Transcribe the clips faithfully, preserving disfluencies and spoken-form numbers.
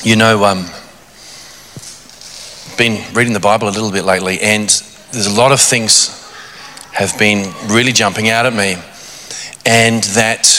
You know, um, been reading the Bible a little bit lately, and there's a lot of things have been really jumping out at me. And that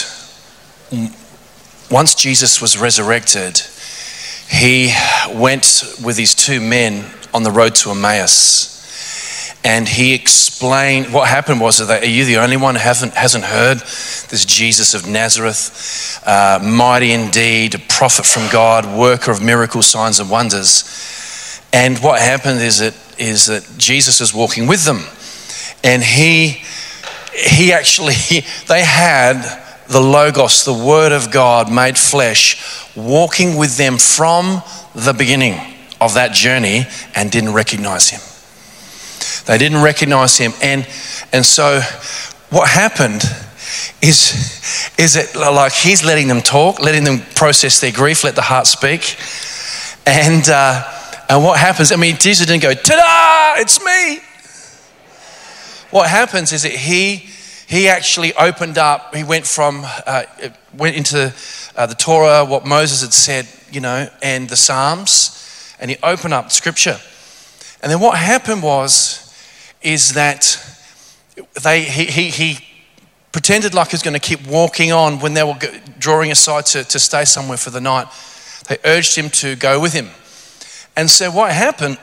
once Jesus was resurrected, he went with these two men on the road to Emmaus. And he explained, what happened was that, are you the only one who haven't, hasn't heard this Jesus of Nazareth, uh, mighty indeed, a prophet from God, worker of miracles, signs and wonders. And what happened is that, is that Jesus is walking with them. And he, he actually, they had the Logos, the Word of God made flesh, walking with them from the beginning of that journey and didn't recognize him. They didn't recognize him. And and so what happened is, is it like he's letting them talk, letting them process their grief, let the heart speak. And, uh, and what happens, I mean, Jesus didn't go, ta-da, it's me. What happens is that he, he actually opened up, he went from, uh, went into uh, the Torah, what Moses had said, you know, and the Psalms, and he opened up scripture. And then what happened was, is that they he, he, he pretended like he was going to keep walking on when they were drawing aside to, to stay somewhere for the night. They urged him to go with him. And so what happened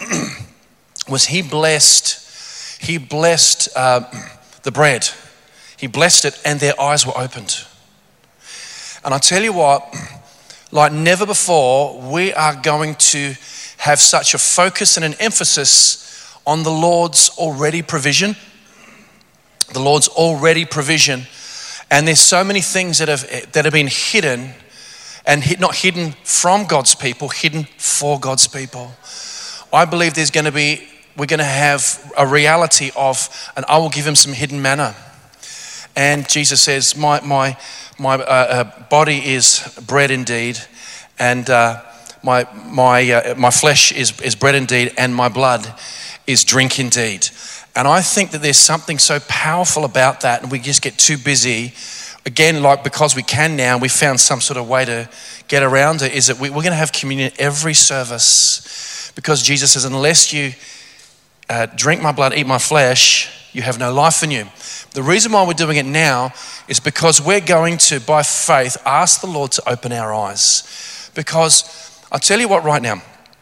was he blessed, he blessed uh, the bread. He blessed it and their eyes were opened. And I tell you what, like never before, we are going to have such a focus and an emphasis on the Lord's already provision. The Lord's already provision. And there's so many things that have that have been hidden, and not hidden from God's people, hidden for God's people. I believe there's going to be, we're going to have a reality of, and I will give him some hidden manna. And Jesus says, my my my uh, uh, body is bread indeed, and uh, my my uh, my flesh is is bread indeed, and my blood is drink indeed. And I think that there's something so powerful about that, and we just get too busy. Again, like because we can now, we found some sort of way to get around it, is that we, we're going to have communion every service, because Jesus says, unless you uh, drink my blood, eat my flesh, you have no life in you. The reason why we're doing it now is because we're going to, by faith, ask the Lord to open our eyes. Because I'll tell you what right now,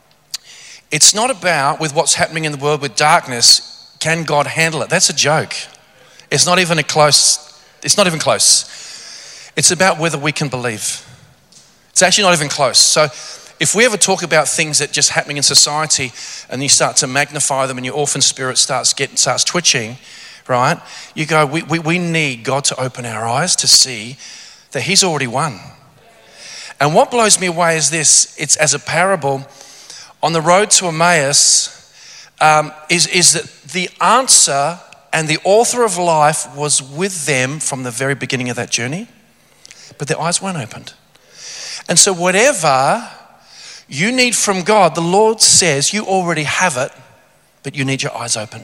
it's not about with what's happening in the world with darkness, can God handle it? That's a joke. It's not even a close, it's not even close. It's about whether we can believe. It's actually not even close. So if we ever talk about things that just happening in society and you start to magnify them and your orphan spirit starts getting, starts twitching, right? You go, we, we, we need God to open our eyes to see that he's already won. And what blows me away is this, it's as a parable. On the road to Emmaus, um, is, is that the answer and the author of life was with them from the very beginning of that journey, but their eyes weren't opened. And so whatever you need from God, the Lord says you already have it, but you need your eyes open.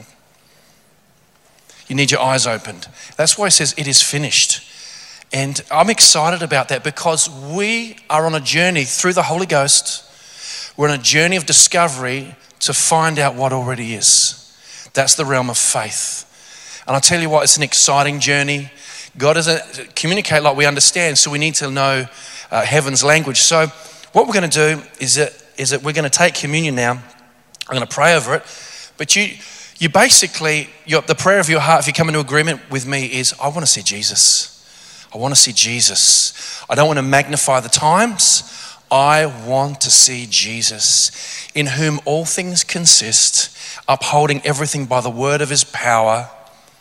You need your eyes opened. That's why he says it is finished. And I'm excited about that because we are on a journey through the Holy Ghost. We're on a journey of discovery to find out what already is. That's the realm of faith. And I'll tell you what, it's an exciting journey. God doesn't communicate like we understand, so we need to know uh, heaven's language. So what we're going to do is that, is that we're going to take communion now. I'm going to pray over it. But you you basically, your, the prayer of your heart, if you come into agreement with me, is I want to see Jesus. I want to see Jesus. I don't want to magnify the times. I want to see Jesus, in whom all things consist, upholding everything by the word of his power.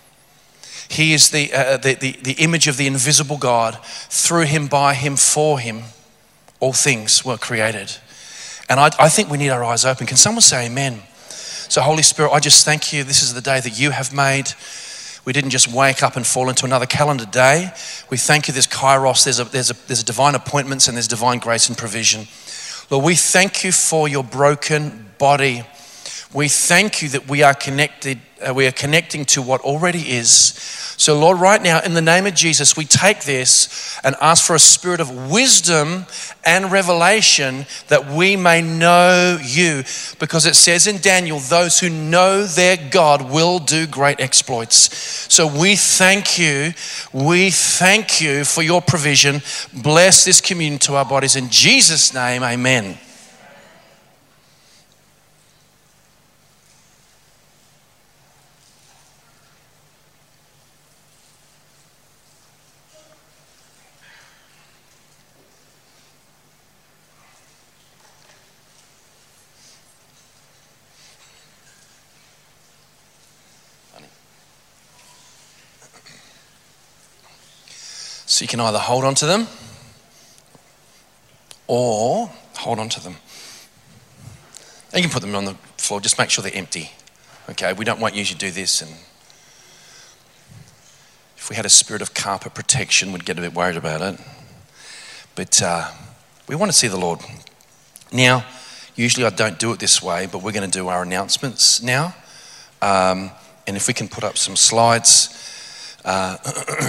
He is the, uh, the, the, the image of the invisible God. Through him, by him, for him, all things were created. And I, I think we need our eyes open. Can someone say amen? So Holy Spirit, I just thank you. This is the day that you have made. We didn't just wake up and fall into another calendar day. We thank you, there's kairos, there's a, there's a, there's a divine appointments and there's divine grace and provision. Lord, we thank you for your broken body. We thank you that we are connected, uh, we are connecting to what already is. So Lord, right now, in the name of Jesus, we take this and ask for a spirit of wisdom and revelation that we may know you. Because it says in Daniel, those who know their God will do great exploits. So we thank you, we thank you for your provision. Bless this communion to our bodies. In Jesus' name, amen. So you can either hold on to them or hold on to them. And you can put them on the floor, just make sure they're empty. Okay, we don't want you to do this. And if we had a spirit of carpet protection, we'd get a bit worried about it. But uh, we want to see the Lord. Now, usually I don't do it this way, but we're going to do our announcements now. Um, and if we can put up some slides. Uh,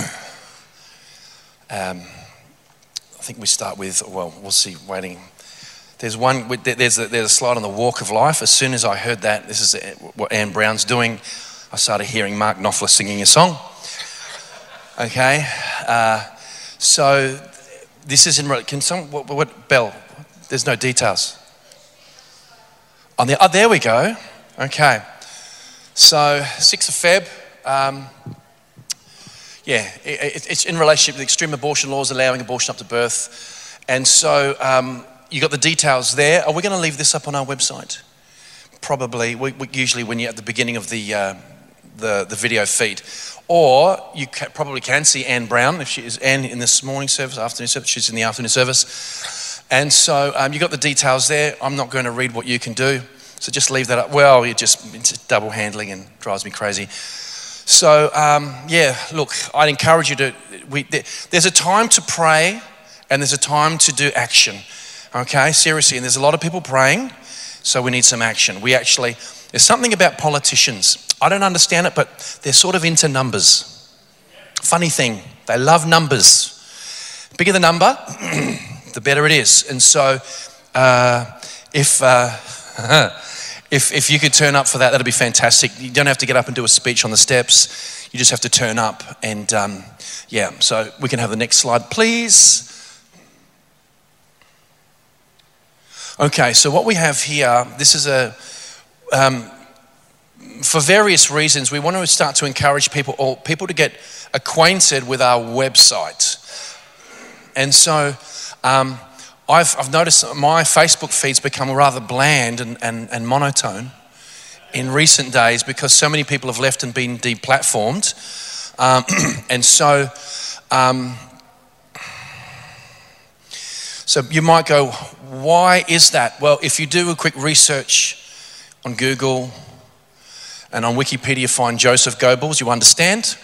Um, I think we start with, well, we'll see, waiting. There's one, there's a, there's a slide on the walk of life. As soon as I heard that, this is what Anne Brown's doing, I started hearing Mark Knopfler singing a song. Okay, uh, so this is in, can some, what, what, Belle, there's no details. On the, oh, there we go. Okay, so sixth of February, um, Yeah, it's in relationship to the extreme abortion laws allowing abortion up to birth. And so um, you got the details there. Are we going to leave this up on our website? Probably. We, we usually when you're at the beginning of the, uh, the, the video feed. Or you ca- probably can see Anne Brown. If she is Anne in this morning service, afternoon service, she's in the afternoon service. And so um, you got the details there. I'm not going to read what you can do. So just leave that up. Well, you just, it's double handling and drives me crazy. So, um, yeah, look, I'd encourage you to, we, there, there's a time to pray and there's a time to do action, okay, seriously. And there's a lot of people praying, so we need some action. We actually, there's something about politicians. I don't understand it, but they're sort of into numbers. Funny thing, they love numbers. The bigger the number, the better it is. And so, uh, if... Uh, If if you could turn up for that, that'd be fantastic. You don't have to get up and do a speech on the steps. You just have to turn up and um, yeah, so we can have the next slide, please. Okay, so what we have here, this is a, um, for various reasons, we want to start to encourage people or people to get acquainted with our website. And so, um, I've, I've noticed my Facebook feed's become rather bland and, and, and monotone in recent days because so many people have left and been deplatformed. Um, and so, um, so you might go, why is that? Well, if you do a quick research on Google and on Wikipedia, find Joseph Goebbels, you understand.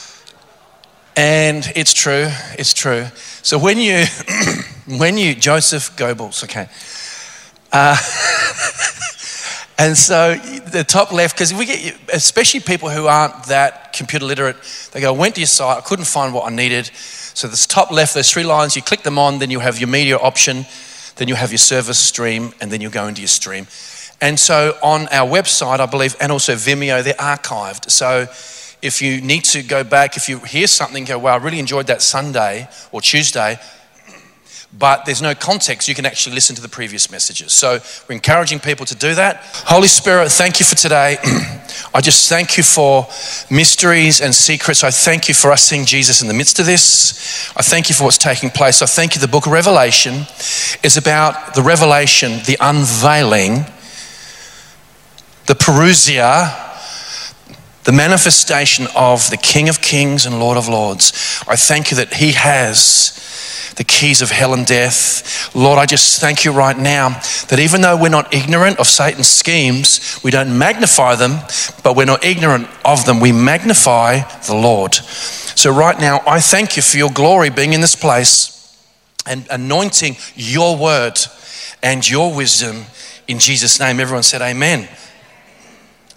And it's true, it's true. So when you, when you, Joseph Goebbels, okay. Uh, and so the top left, because we get, especially people who aren't that computer literate, they go, I went to your site, I couldn't find what I needed. So this top left, there's three lines, you click them on, then you have your media option, then you have your service stream, and then you go into your stream. And so on our website, I believe, and also Vimeo, they're archived. So if you need to go back, if you hear something, go, wow, I really enjoyed that Sunday or Tuesday, but there's no context, you can actually listen to the previous messages. So we're encouraging people to do that. Holy Spirit, thank you for today. I just thank you for mysteries and secrets. I thank you for us seeing Jesus in the midst of this. I thank you for what's taking place. I thank you the book of Revelation is about the revelation, the unveiling, the parousia, the manifestation of the King of Kings and Lord of Lords. I thank you that he has the keys of hell and death. Lord, I just thank you right now that even though we're not ignorant of Satan's schemes, we don't magnify them, but we're not ignorant of them. We magnify the Lord. So right now, I thank you for your glory being in this place and anointing your word and your wisdom in Jesus' name. Everyone said amen.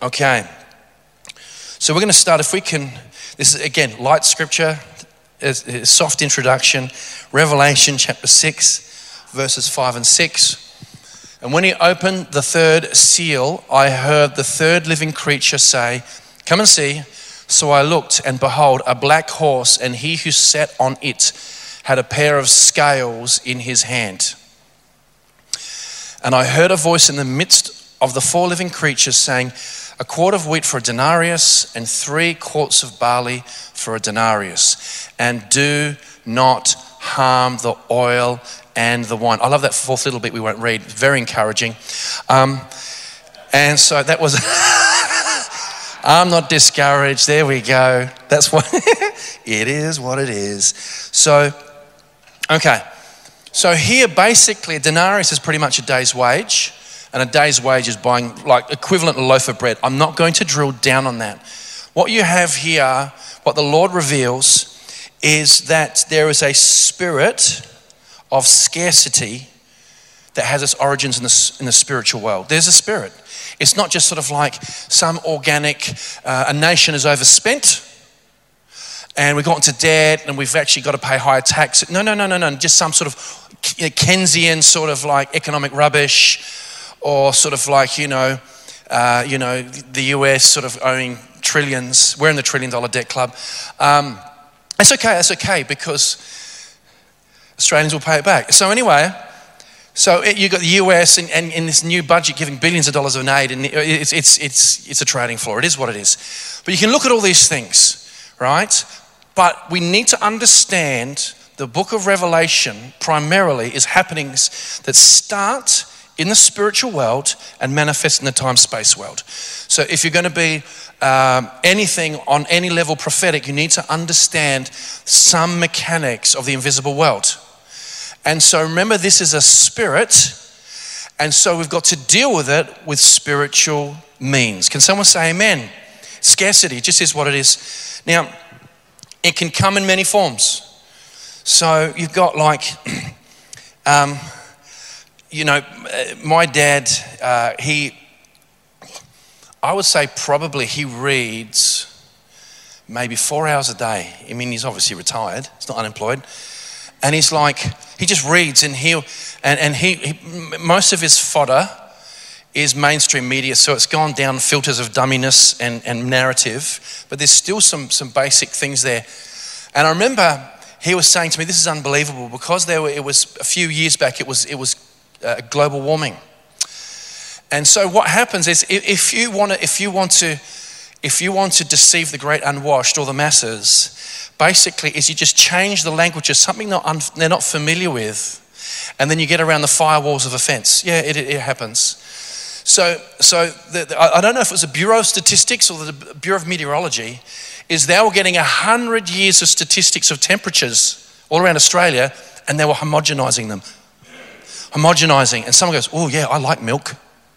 Okay. So we're going to start, if we can, this is again, light scripture, a soft introduction, Revelation chapter six, verses five and six. And when he opened the third seal, I heard the third living creature say, "Come and see." So I looked, and behold, a black horse, and he who sat on it had a pair of scales in his hand. And I heard a voice in the midst of the four living creatures saying, "A quart of wheat for a denarius, and three quarts of barley for a denarius. And do not harm the oil and the wine." I love that fourth little bit we won't read. Very encouraging. Um, and so that was... I'm not discouraged. There we go. That's what... it is what it is. So, okay. So here, basically, a denarius is pretty much a day's wage. And a day's wage is buying like equivalent a loaf of bread. I'm not going to drill down on that. What you have here, what the Lord reveals, is that there is a spirit of scarcity that has its origins in the, in the spiritual world. There's a spirit. It's not just sort of like some organic, uh, a nation is overspent and we've got into debt and we've actually got to pay higher tax. No, no, no, no, no. Just some sort of Keynesian sort of like economic rubbish, or sort of like, you know, uh, you know, the U S sort of owning trillions. We're in the trillion dollar debt club. Um, that's okay, that's okay, because Australians will pay it back. So anyway, so it, you've got the U S and, and in this new budget giving billions of dollars of aid, and it's, it's, it's, it's a trading floor. It is what it is. But you can look at all these things, right? But we need to understand the book of Revelation primarily is happenings that start in the spiritual world and manifest in the time-space world. So if you're going to be um, anything on any level prophetic, you need to understand some mechanics of the invisible world. And so remember, this is a spirit, and so we've got to deal with it with spiritual means. Can someone say amen? Scarcity, it just is what it is. Now, it can come in many forms. So you've got like... um, You know, my dad, uh, he, I would say probably he reads maybe four hours a day. I mean, he's obviously retired, he's not unemployed. And he's like, he just reads and he'll, and, and he, he, most of his fodder is mainstream media. So it's gone down filters of dumminess and, and narrative, but there's still some, some basic things there. And I remember he was saying to me, this is unbelievable, because there were, it was a few years back, it was, it was, Uh, global warming. And so what happens is if you want to if you want to if you want to deceive the great unwashed or the masses, basically is you just change the language of something that un, they're not familiar with, and then you get around the firewalls of offense. Yeah, it, it, it happens. So so the, the, I don't know if it was the Bureau of Statistics or the Bureau of Meteorology, is they were getting a hundred years of statistics of temperatures all around Australia, and they were homogenizing them. Homogenizing, and someone goes, "Oh yeah, I like milk."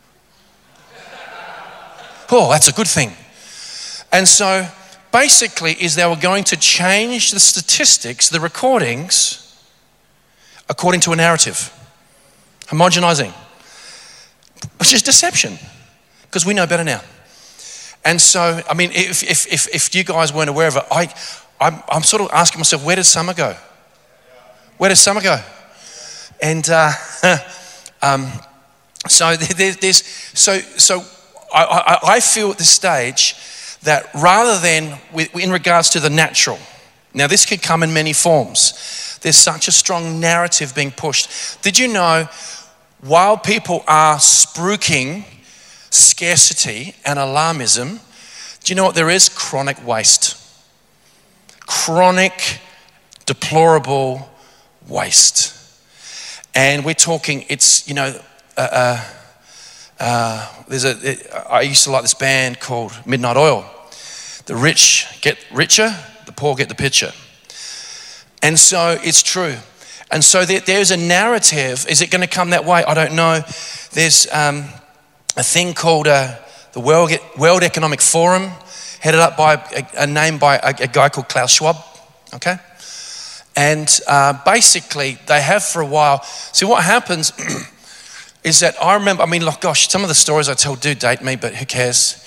Oh, that's a good thing. And so basically is they were going to change the statistics, the recordings, according to a narrative. Homogenizing, which is deception, because we know better now. And so, I mean, if if if, if you guys weren't aware of it, I I'm, I'm sort of asking myself, where did summer go? Where did summer go? And uh, um, so there, there's so so I, I, I feel at this stage that rather than with, in regards to the natural, now this could come in many forms. There's such a strong narrative being pushed. Did you know, while people are spruiking scarcity and alarmism, do you know what there is? Chronic waste. Chronic, deplorable waste. And we're talking, it's, you know, uh, uh, uh, there's a, it, I used to like this band called Midnight Oil. The rich get richer, the poor get the picture. And so it's true. And so there, there's a narrative. Is it going to come that way? I don't know. There's um, a thing called uh, the World, World Economic Forum, headed up by a, a name by a, a guy called Klaus Schwab, okay? And uh, basically, they have for a while. See, what happens is that I remember, I mean, look, gosh, some of the stories I tell do date me, but who cares?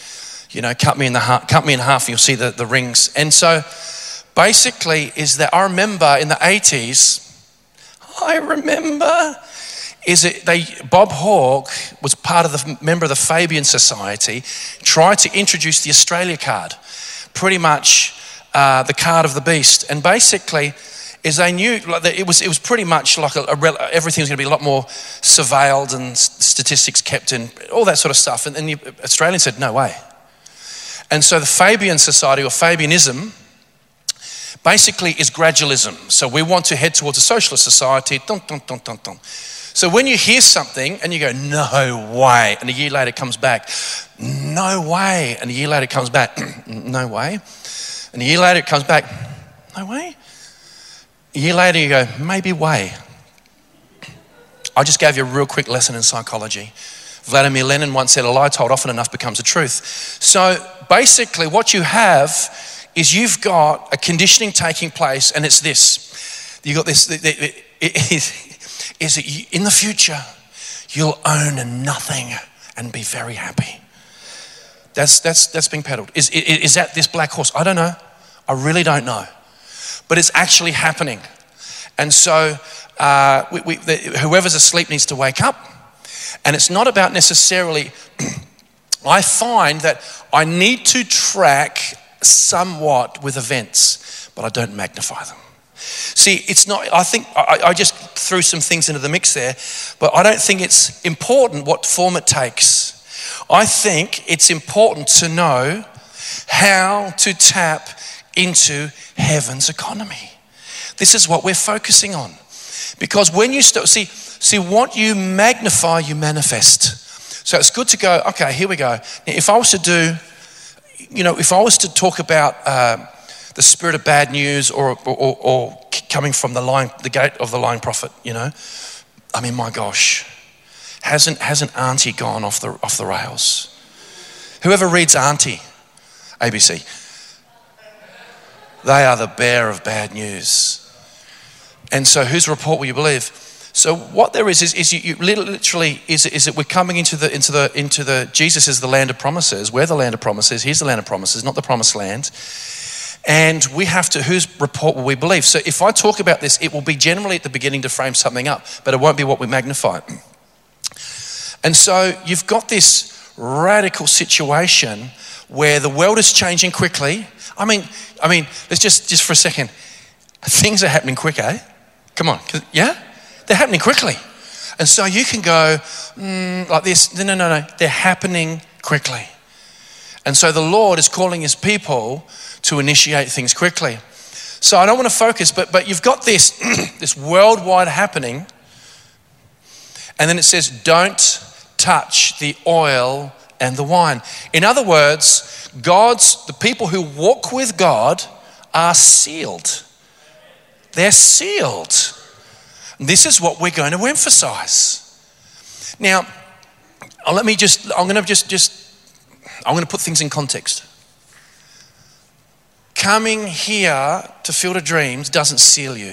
You know, cut me in the half, cut me in half and you'll see the, the rings. And so basically is that I remember in the eighties, I remember, is it they, Bob Hawke was part of the, member of the Fabian Society, tried to introduce the Australia card, pretty much uh, the card of the beast. And basically, is they knew like that it was it was pretty much like a, a, everything was going to be a lot more surveilled and statistics kept in, all that sort of stuff. And, and the Australians said, no way. And so the Fabian Society, or Fabianism, basically is gradualism. So we want to head towards a socialist society. Dun, dun, dun, dun, dun. So when you hear something and you go, no way, and a year later it comes back, no way, and a year later it comes back, no way, and a year later it comes back, no way. A year later you go, maybe way. I just gave you a real quick lesson in psychology. Vladimir Lenin once said, a lie told often enough becomes a truth. So basically what you have is you've got a conditioning taking place, and it's this. You've got this, it, it, it is, is that you, in the future, you'll own nothing and be very happy. That's, that's, that's being peddled. Is, is, is that this black horse? I don't know. I really don't know. But it's actually happening. And so uh, we, we, the, whoever's asleep needs to wake up. And it's not about necessarily, I find that I need to track somewhat with events, but I don't magnify them. See, it's not, I think, I, I just threw some things into the mix there, but I don't think it's important what form it takes. I think it's important to know how to tap into heaven's economy. This is what we're focusing on. Because when you start, see, see what you magnify, you manifest. So it's good to go, okay, here we go. Now, if I was to do, you know, if I was to talk about uh, the spirit of bad news or, or, or, or coming from the line, the gate of the lying prophet, you know, I mean, my gosh, hasn't hasn't Auntie gone off the off the rails? Whoever reads Auntie, A B C, they are the bearer of bad news. And so, whose report will you believe? So, what there is is, is you, you literally is is that we're coming into the into the into the Jesus is the land of promises. We're the land of promises. He's the land of promises, not the promised land. And we have to, whose report will we believe? So if I talk about this, it will be generally at the beginning to frame something up, but it won't be what we magnify. And so you've got this radical situation where the world is changing quickly. I mean, I mean, let's just, just for a second, things are happening quick, eh? Come on, yeah? They're happening quickly. And so you can go mm, like this, no, no, no, no, they're happening quickly. And so the Lord is calling his people to initiate things quickly. So I don't want to focus, but but you've got this, this worldwide happening. And then it says, don't touch the oil and the wine. In other words, God's, the people who walk with God are sealed. They're sealed. This is what we're going to emphasize. Now, let me just, I'm going to just, just, I'm going to put things in context. Coming here to Field of Dreams doesn't seal you.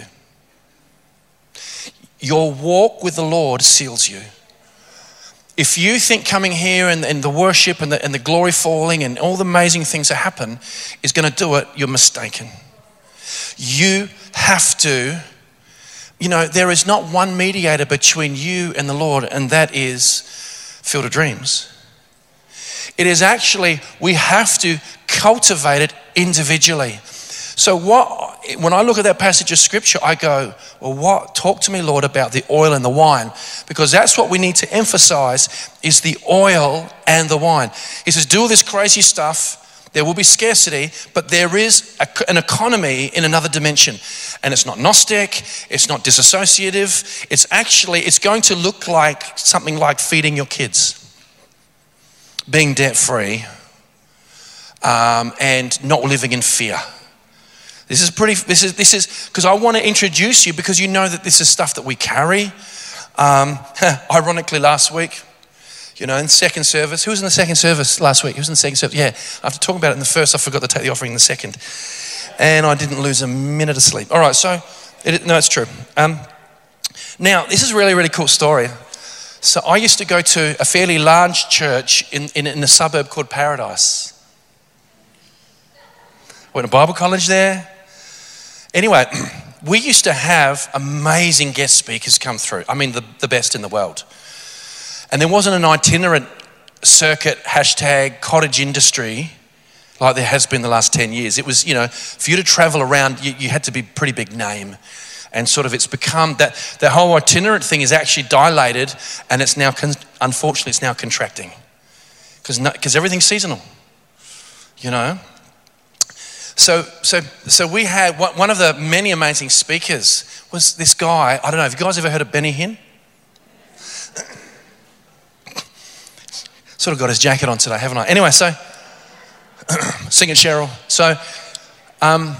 Your walk with the Lord seals you. If you think coming here and, and the worship and the, and the glory falling and all the amazing things that happen is going to do it, you're mistaken. You have to, you know, there is not one mediator between you and the Lord, and that is Field of Dreams. It is actually, we have to cultivate it individually. So what, when I look at that passage of scripture, I go, well, what? Talk to me, Lord, about the oil and the wine, because that's what we need to emphasize is the oil and the wine. He says, do all this crazy stuff. There will be scarcity, but there is a, an economy in another dimension. And it's not Gnostic, it's not disassociative. It's actually, it's going to look like something like feeding your kids, being debt-free, um, and not living in fear. This is pretty, this is, this is, because I want to introduce you because you know that this is stuff that we carry. Um, ironically, last week, you know, in second service, who was in the second service last week? Who was in the second service? Yeah, after talking about it in the first, I forgot to take the offering in the second. And I didn't lose a minute of sleep. All right, so, it, no, it's true. Um, now, this is a really, really cool story. So I used to go to a fairly large church in, in, in a suburb called Paradise. Went to Bible college there. Anyway, we used to have amazing guest speakers come through. I mean, the, the best in the world. And there wasn't an itinerant circuit, hashtag cottage industry, like there has been the last ten years. It was, you know, for you to travel around, you, you had to be a pretty big name. And sort of it's become, that the whole itinerant thing is actually dilated, and it's now, con- unfortunately, it's now contracting. Because no, because everything's seasonal, you know. So, so, so we had, one of the many amazing speakers was this guy, I don't know, have you guys ever heard of Benny Hinn? Sort of got his jacket on today, haven't I? Anyway, so, sing it, Cheryl. So, um,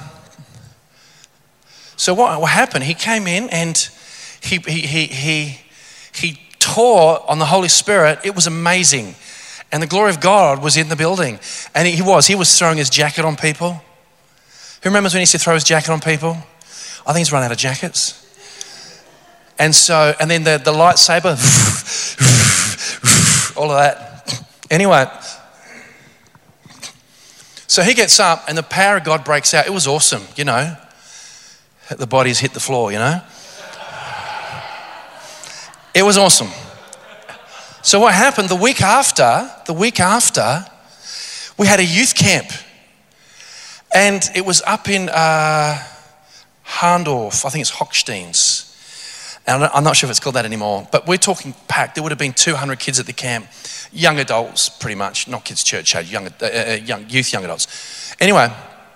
so what, what happened? He came in and he, he, he, he, he taught on the Holy Spirit. It was amazing. And the glory of God was in the building. And he was, he was throwing his jacket on people. Who remembers when he used to throw his jacket on people? I think he's run out of jackets. And so, and then the, the lightsaber, all of that. Anyway, so he gets up and the power of God breaks out. It was awesome, you know. The bodies hit the floor, you know. It was awesome. So what happened the week after, the week after, we had a youth camp. And it was up in uh, Harndorf, I think it's Hochsteins. And I'm not sure if it's called that anymore, but we're talking packed. There would have been two hundred kids at the camp, young adults pretty much, not kids church age, young, uh, young youth, young adults. Anyway,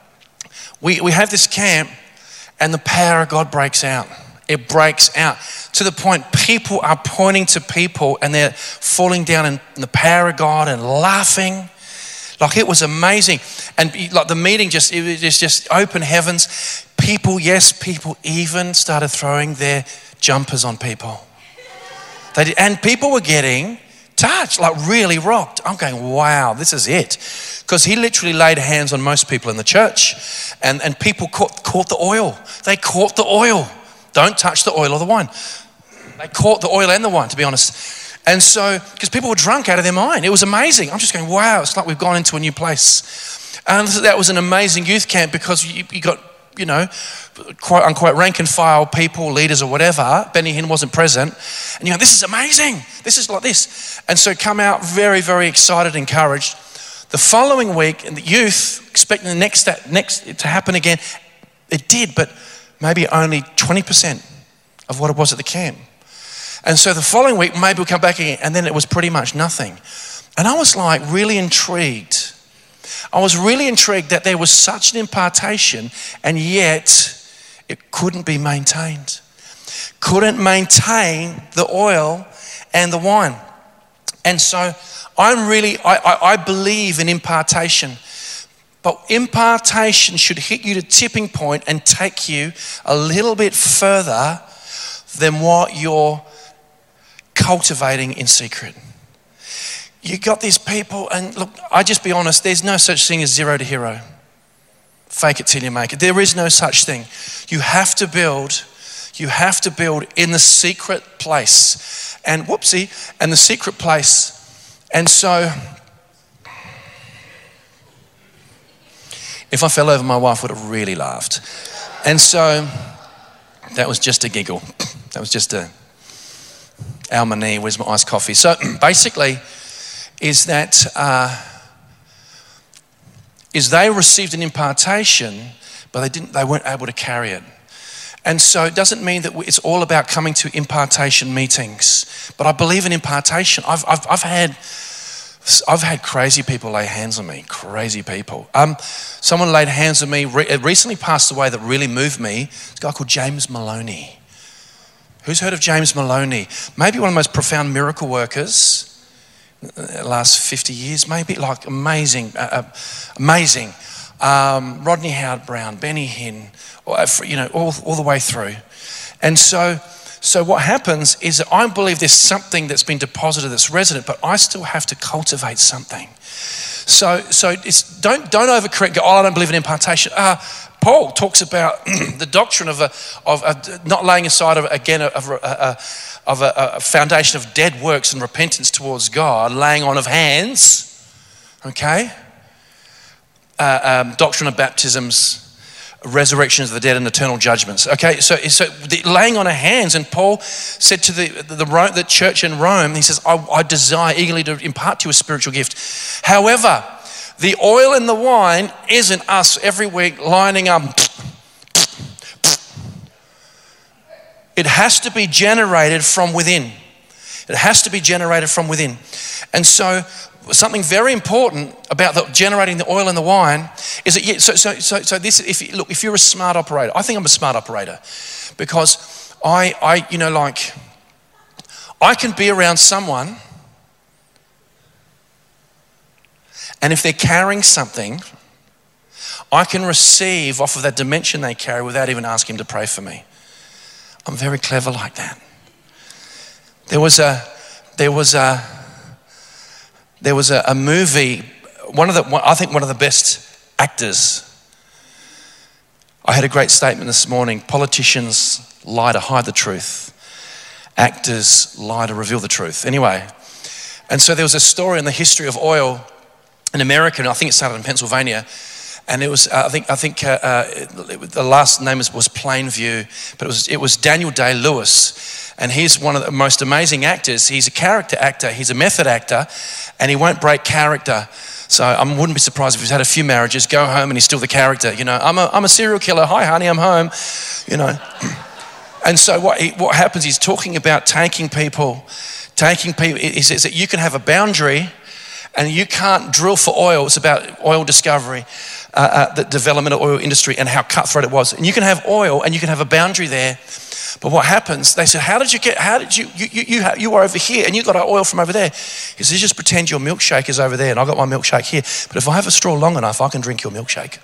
we, we have this camp and the power of God breaks out. It breaks out to the point people are pointing to people and they're falling down in the power of God and laughing. Like it was amazing. And like the meeting just, it was just open heavens. People, yes, people even started throwing their jumpers on people. They did, and people were getting touched, like really rocked. I'm going, wow, this is it. Because he literally laid hands on most people in the church and, and people caught, caught the oil. They caught the oil. Don't touch the oil or the wine. They caught the oil and the wine, to be honest. And so, because people were drunk out of their mind. It was amazing. I'm just going, wow, it's like we've gone into a new place. And that was an amazing youth camp because you, you got, you know, quote unquote rank and file people, leaders or whatever. Benny Hinn wasn't present. And you go, this is amazing. This is like this. And so come out very, very excited, encouraged. The following week, and the youth expecting the next, next to happen again, it did, but maybe only twenty percent of what it was at the camp. And so the following week, maybe we'll come back again, and then it was pretty much nothing. And I was like really intrigued. I was really intrigued that there was such an impartation, and yet it couldn't be maintained. Couldn't maintain the oil and the wine. And so I'm really, I, I, I believe in impartation. But impartation should hit you to tipping point and take you a little bit further than what you're cultivating in secret. You got these people, and look, I just be honest, there's no such thing as zero to hero. Fake it till you make it. There is no such thing. You have to build, you have to build in the secret place. And whoopsie, and the secret place. And so, if I fell over, my wife would have really laughed. And so, that was just a giggle. That was just a, Almani, where's my iced coffee? So basically, is that, uh, is they received an impartation, but they didn't, they weren't able to carry it. And so it doesn't mean that it's all about coming to impartation meetings, but I believe in impartation. I've, I've, I've had, I've had crazy people lay hands on me, crazy people. Um, someone laid hands on me, re- recently passed away that really moved me. It's a guy called James Maloney. Who's heard of James Maloney? Maybe one of the most profound miracle workers in the last fifty years, maybe, like amazing, uh, uh, amazing. Um, Rodney Howard-Browne, Benny Hinn, you know, all, all the way through. And so, so what happens is that I believe there's something that's been deposited that's resident, but I still have to cultivate something. So, so it's don't don't overcorrect. Go, oh, I don't believe in impartation. Uh, Paul talks about the doctrine of a of a, not laying aside of again of a, a, of a, a foundation of dead works and repentance towards God, laying on of hands. Okay. uh, um, doctrine of baptisms, resurrections of the dead and eternal judgments. Okay, so, so the laying on of hands, and Paul said to the, the, the, the church in Rome, he says, I, I desire eagerly to impart to you a spiritual gift. However, the oil and the wine isn't us every week lining up. It has to be generated from within. It has to be generated from within. And so something very important about the, generating the oil and the wine is that, yeah, so, so, so, so this, if look, if you're a smart operator, I think I'm a smart operator because I, I, you know, like, I can be around someone and if they're carrying something, I can receive off of that dimension they carry without even asking them to pray for me. I'm very clever like that. There was a, there was a, there was a, a movie. One of the, I think one of the best actors. I had a great statement this morning. Politicians lie to hide the truth. Actors lie to reveal the truth. Anyway, and so there was a story in the history of oil in America, and I think it started in Pennsylvania. And it was, uh, I think, I think uh, uh, it, the last name was, was Plainview, but it was it was Daniel Day-Lewis, and he's one of the most amazing actors. He's a character actor, he's a method actor, and he won't break character. So I wouldn't be surprised if he's had a few marriages, go home, and he's still the character. You know, I'm a I'm a serial killer. Hi, honey, I'm home. You know, and so what he, what happens? He's talking about taking people, taking people. He says that you can have a boundary, and you can't drill for oil. It's about oil discovery. Uh, uh, the development of oil industry and how cutthroat it was. And you can have oil and you can have a boundary there. But what happens, they said, how did you get, how did you, you, you, you, you were over here and you got our oil from over there. He says, just pretend your milkshake is over there and I got my milkshake here. But if I have a straw long enough, I can drink your milkshake.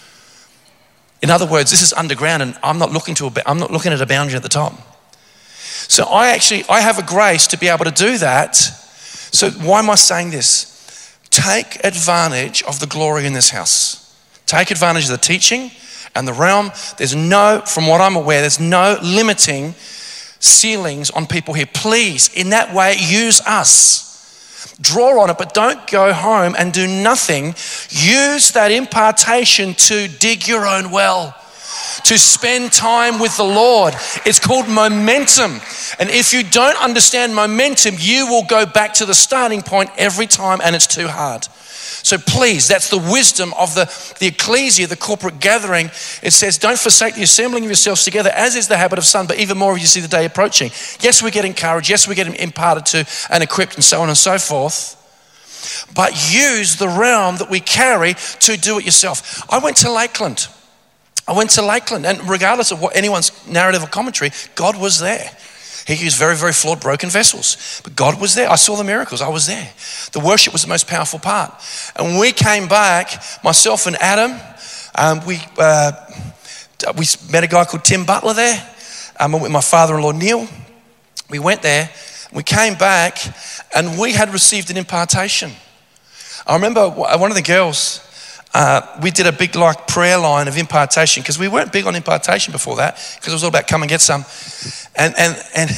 In other words, this is underground and I'm not looking to, a, I'm not looking at a boundary at the top. So I actually, I have a grace to be able to do that. So why am I saying this? Take advantage of the glory in this house. Take advantage of the teaching and the realm. There's no, from what I'm aware, there's no limiting ceilings on people here. Please, in that way, use us. Draw on it, but don't go home and do nothing. Use that impartation to dig your own well, to spend time with the Lord. It's called momentum. And if you don't understand momentum, you will go back to the starting point every time and it's too hard. So please, that's the wisdom of the, the ecclesia, the corporate gathering. It says, don't forsake the assembling of yourselves together, as is the habit of some, but even more if you see the day approaching. Yes, we get encouraged. Yes, we get imparted to and equipped and so on and so forth. But use the realm that we carry to do it yourself. I went to Lakeland. I went to Lakeland, and regardless of what anyone's narrative or commentary, God was there. He used very, very flawed, broken vessels. But God was there. I saw the miracles. I was there. The worship was the most powerful part. And when we came back, myself and Adam, um, we uh, we met a guy called Tim Butler there. Um, with my father-in-law, Neil. We went there. We came back, and we had received an impartation. I remember one of the girls, Uh, we did a big like prayer line of impartation because we weren't big on impartation before that because it was all about come and get some. And and and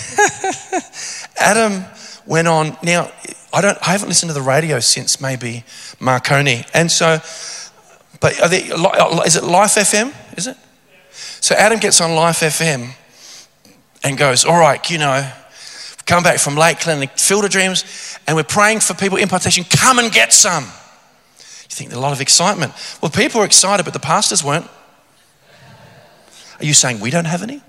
Adam went on. Now I don't. I haven't listened to the radio since maybe Marconi. And so, but are they, is it Life F M? Is it? So Adam gets on Life F M and goes, all right, you know, come back from Lakeland, Field of Dreams, and we're praying for people impartation. Come and get some. You think there's a lot of excitement. Well, people are excited, but the pastors weren't. Are you saying we don't have any?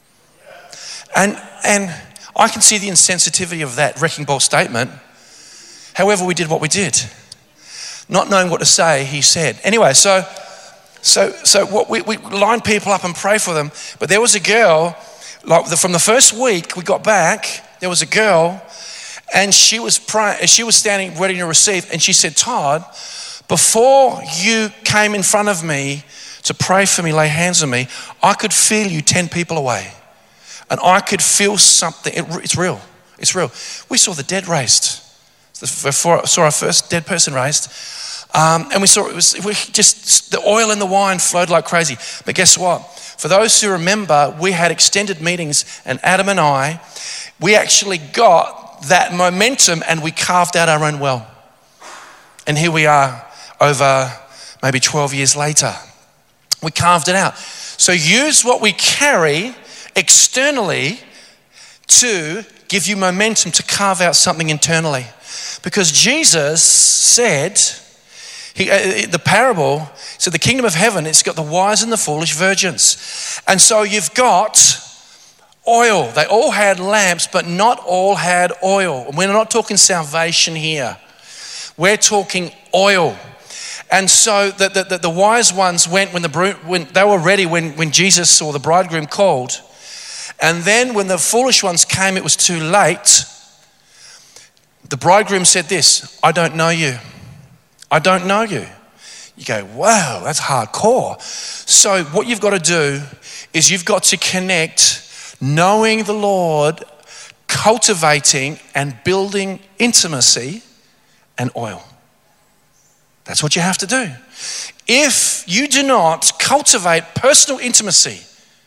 And and I can see the insensitivity of that wrecking ball statement. However, we did what we did. Not knowing what to say, he said. Anyway, so so so what we, we lined people up and pray for them. But there was a girl, like the, from the first week we got back, there was a girl, and she was praying, she was standing ready to receive, and she said, Todd, before you came in front of me to pray for me, lay hands on me, I could feel you ten people away. And I could feel something. It, it's real. It's real. We saw the dead raised. We saw our first dead person raised. Um, and we saw it was we just, the oil and the wine flowed like crazy. But guess what? For those who remember, we had extended meetings, and Adam and I, we actually got that momentum and we carved out our own well. And here we are over maybe twelve years later. We carved it out. So use what we carry externally to give you momentum to carve out something internally. Because Jesus said, he, uh, the parable, so the kingdom of heaven, it's got the wise and the foolish virgins. And so you've got oil. They all had lamps, but not all had oil. We're not talking salvation here. We're talking oil. And so the, the, the, the wise ones went when, the, when they were ready, when, when Jesus or the bridegroom called. And then when the foolish ones came, it was too late. The bridegroom said this, I don't know you. I don't know you. You go, wow, that's hardcore. So what you've got to do is you've got to connect knowing the Lord, cultivating and building intimacy and oil. That's what you have to do. If you do not cultivate personal intimacy,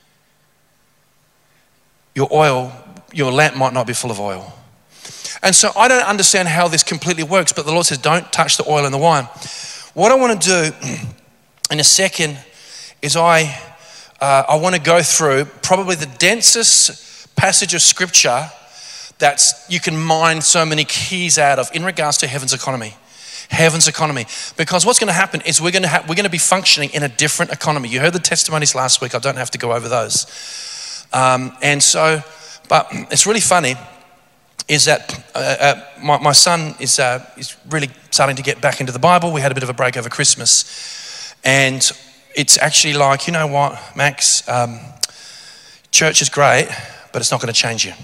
your oil, your lamp might not be full of oil. And so I don't understand how this completely works, but the Lord says, don't touch the oil and the wine. What I want to do in a second is I, uh, I want to go through probably the densest passage of scripture that you can mine so many keys out of in regards to heaven's economy. Heaven's economy. Because what's going to happen is we're going to, ha- we're going to be functioning in a different economy. You heard the testimonies last week. I don't have to go over those. Um, and so, but it's really funny is that uh, uh, my, my son is, uh, is really starting to get back into the Bible. We had a bit of a break over Christmas. And it's actually like, you know what, Max, um, church is great, but it's not going to change you.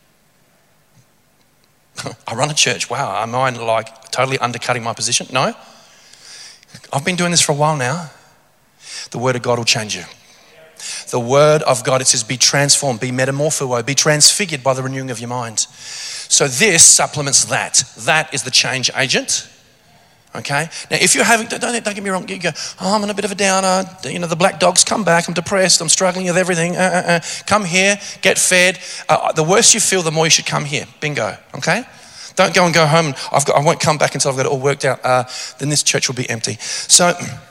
I run a church. Wow, am I like totally undercutting my position? No. I've been doing this for a while now. The word of God will change you. The word of God, it says, be transformed, be metamorpho, be transfigured by the renewing of your mind. So this supplements that. That is the change agent. Okay? Now, if you're having, don't, don't get me wrong, you go, oh, I'm in a bit of a downer. You know, the black dog's come back. I'm depressed. I'm struggling with everything. Uh, uh, uh. Come here, get fed. Uh, the worse you feel, the more you should come here. Bingo. Okay? Don't go and go home. And I've got, I won't come back until I've got it all worked out. Uh, then this church will be empty. So,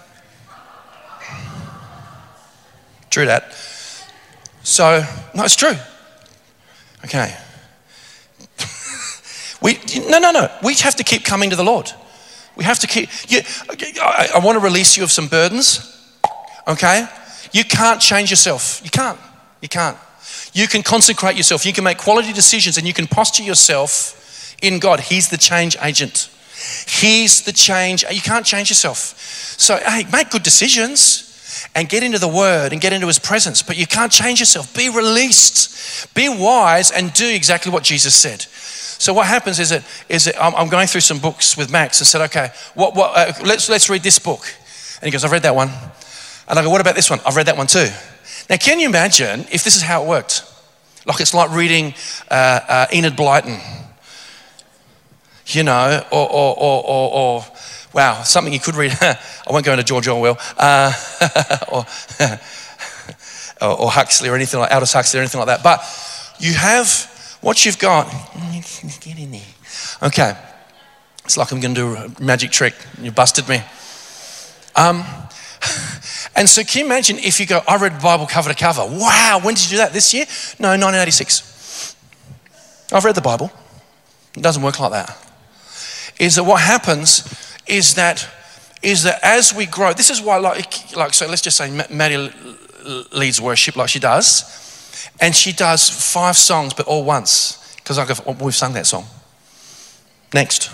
true that. So, no, it's true. Okay. we no, no, no. We have to keep coming to the Lord. We have to keep, you, I, I want to release you of some burdens, okay? You can't change yourself. You can't. You can't. You can consecrate yourself. You can make quality decisions and you can posture yourself in God. He's the change agent. He's the change. You can't change yourself. So, hey, make good decisions and get into the Word and get into His presence, but you can't change yourself. Be released. Be wise and do exactly what Jesus said. So what happens is that is that I'm going through some books with Max and said, okay, what what? Uh, let's let's read this book. And he goes, I've read that one. And I go, what about this one? I've read that one too. Now, can you imagine if this is how it worked? Like it's like reading uh, uh, Enid Blyton, you know, or or or or, or wow, something you could read. I won't go into George Orwell uh, or, or or Huxley or anything like Aldous Huxley or anything like that. But you have. What you've got, get in there. Okay, it's like I'm going to do a magic trick. You busted me. Um, and so can you imagine if you go, I read the Bible cover to cover. Wow, when did you do that? This year? No, nineteen eighty-six. I've read the Bible. It doesn't work like that. Is that what happens is that, is that as we grow, this is why, like, like so let's just say Maddie leads worship like she does. And she does five songs, but all once. Because I go, oh, we've sung that song. Next.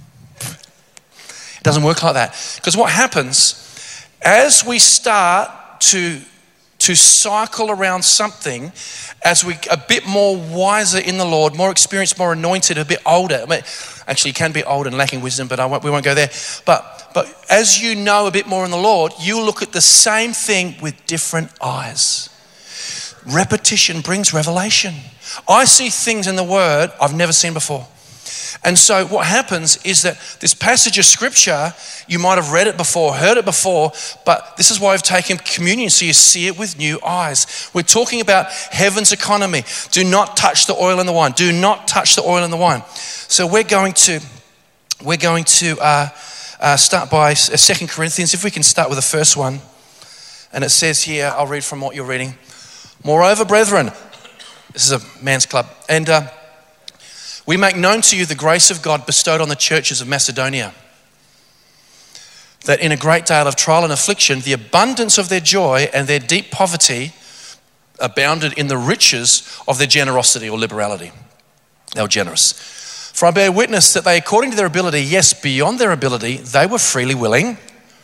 It doesn't work like that. Because what happens, as we start to, to cycle around something, as we a bit more wiser in the Lord, more experienced, more anointed, a bit older. I mean, actually, you can be old and lacking wisdom, but I won't, we won't go there. But, but as you know a bit more in the Lord, you look at the same thing with different eyes. Repetition brings revelation. I see things in the Word I've never seen before. And so what happens is that this passage of scripture, you might have read it before, heard it before, but this is why I've taken communion, so you see it with new eyes. We're talking about heaven's economy. Do not touch the oil and the wine. Do not touch the oil and the wine. So we're going to, we're going to uh, uh, start by Second Corinthians, if we can start with the first one. And it says here, I'll read from what you're reading. Moreover, brethren, this is a man's club, and uh, we make known to you the grace of God bestowed on the churches of Macedonia, that in a great deal of trial and affliction, the abundance of their joy and their deep poverty abounded in the riches of their generosity or liberality. They were generous. For I bear witness that they, according to their ability, yes, beyond their ability, they were freely willing,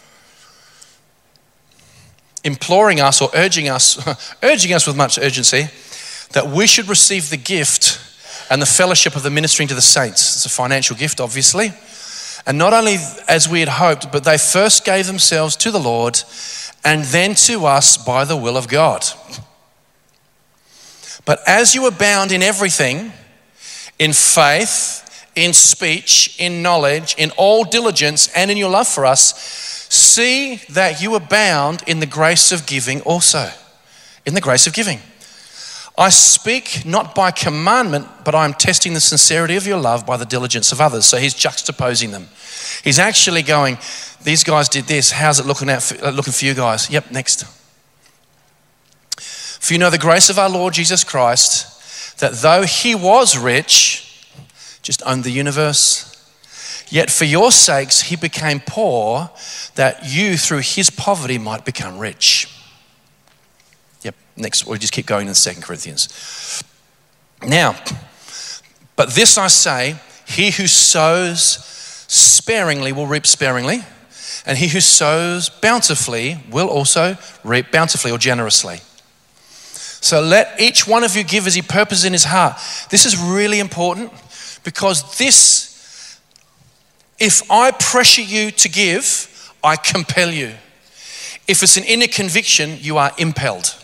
imploring us or urging us, urging us with much urgency, that we should receive the gift and the fellowship of the ministering to the saints. It's a financial gift, obviously. And not only as we had hoped, but they first gave themselves to the Lord and then to us by the will of God. But as you abound in everything, in faith, in speech, in knowledge, in all diligence, and in your love for us, see that you abound in the grace of giving also. In the grace of giving. I speak not by commandment, but I am testing the sincerity of your love by the diligence of others. So he's juxtaposing them. He's actually going, these guys did this. How's it looking, out for, looking for you guys? Yep, next. For you know the grace of our Lord Jesus Christ, that though he was rich, just owned the universe, yet for your sakes he became poor, that you through his poverty might become rich. Yep, next, we'll just keep going in Second Corinthians. Now, but this I say, he who sows sparingly will reap sparingly, and he who sows bountifully will also reap bountifully or generously. So let each one of you give as he purposes in his heart. This is really important because this, if I pressure you to give, I compel you. If it's an inner conviction, you are impelled.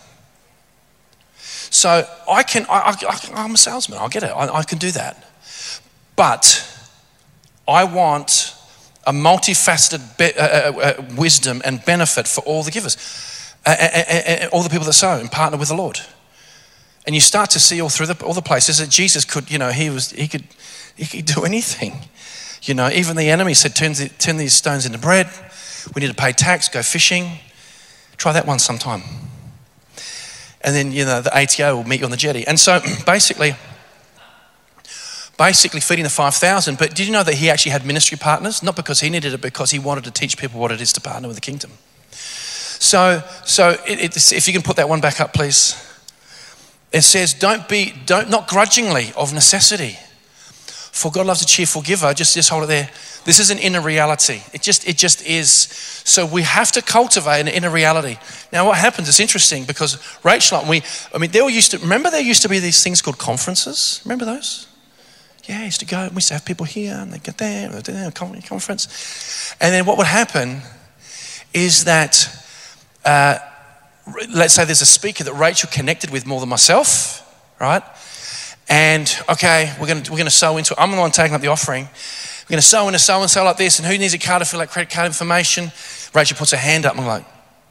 So I can, I, I, I'm a salesman, I get it, I, I can do that. But I want a multifaceted be, uh, uh, uh, wisdom and benefit for all the givers, uh, uh, uh, uh, all the people that sow and partner with the Lord. And you start to see all through the, all the places that Jesus could, you know, he was, he could, he could do anything. You know, even the enemy said, turn, the, turn these stones into bread. We need to pay tax, go fishing. Try that one sometime. And then, you know, the A T O will meet you on the jetty. And so basically, basically feeding the five thousand. But did you know that he actually had ministry partners? Not because he needed it, because he wanted to teach people what it is to partner with the kingdom. So, so it, it's, if you can put that one back up, please. It says, don't be, don't, not grudgingly, of necessity. For God loves a cheerful giver. Just, just hold it there. This is an inner reality. It just, it just is. So we have to cultivate an inner reality. Now what happens, it's interesting because Rachel and we, I mean, there used to, remember there used to be these things called conferences? Remember those? Yeah, I used to go, we used to have people here and they get there, they're there, conference. And then what would happen is that, uh, let's say there's a speaker that Rachel connected with more than myself, right? And okay, we're gonna we're gonna sow into it. I'm the one taking up the offering. We're gonna sow into so and so like this, and who needs a card to fill out credit card information? Rachel puts her hand up and I'm like,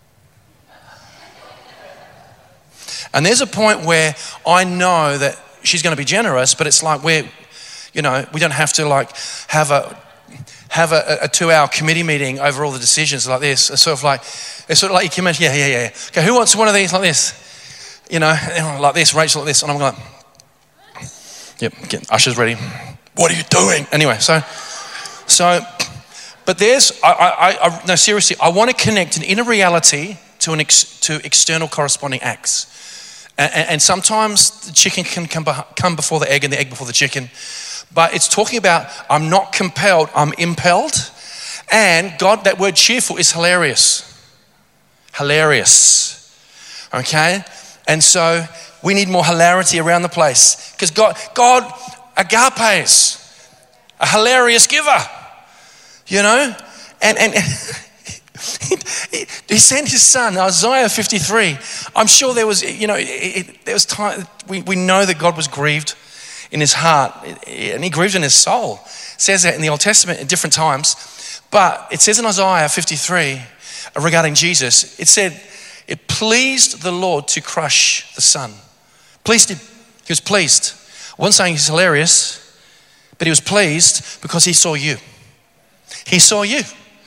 and there's a point where I know that she's gonna be generous, but it's like we're, you know, we don't have to like have a have a, a two-hour committee meeting over all the decisions like this. It's sort of like, it's sort of like you can imagine, yeah, yeah, yeah. Okay, who wants one of these like this? You know, like this, Rachel like this. And I'm like, yep, get ushers ready. What are you doing? Anyway, so, so, but there's, I, I, I no, seriously, I want to connect an inner reality to an ex, to external corresponding acts. And, and sometimes the chicken can come, come before the egg and the egg before the chicken. But it's talking about, I'm not compelled, I'm impelled. And God, that word cheerful is hilarious. Hilarious. Okay? And so we need more hilarity around the place. Because God, God agapes, a hilarious giver. You know? And, and he, he sent his son, Isaiah fifty-three. I'm sure there was, you know, it, it, there was time, we, we know that God was grieved in his heart, and he grieved in his soul. It says that in the Old Testament at different times. But it says in Isaiah fifty-three regarding Jesus, it said, it pleased the Lord to crush the Son. Pleased him. He was pleased. I wasn't saying he's hilarious, but he was pleased because he saw you. He saw you.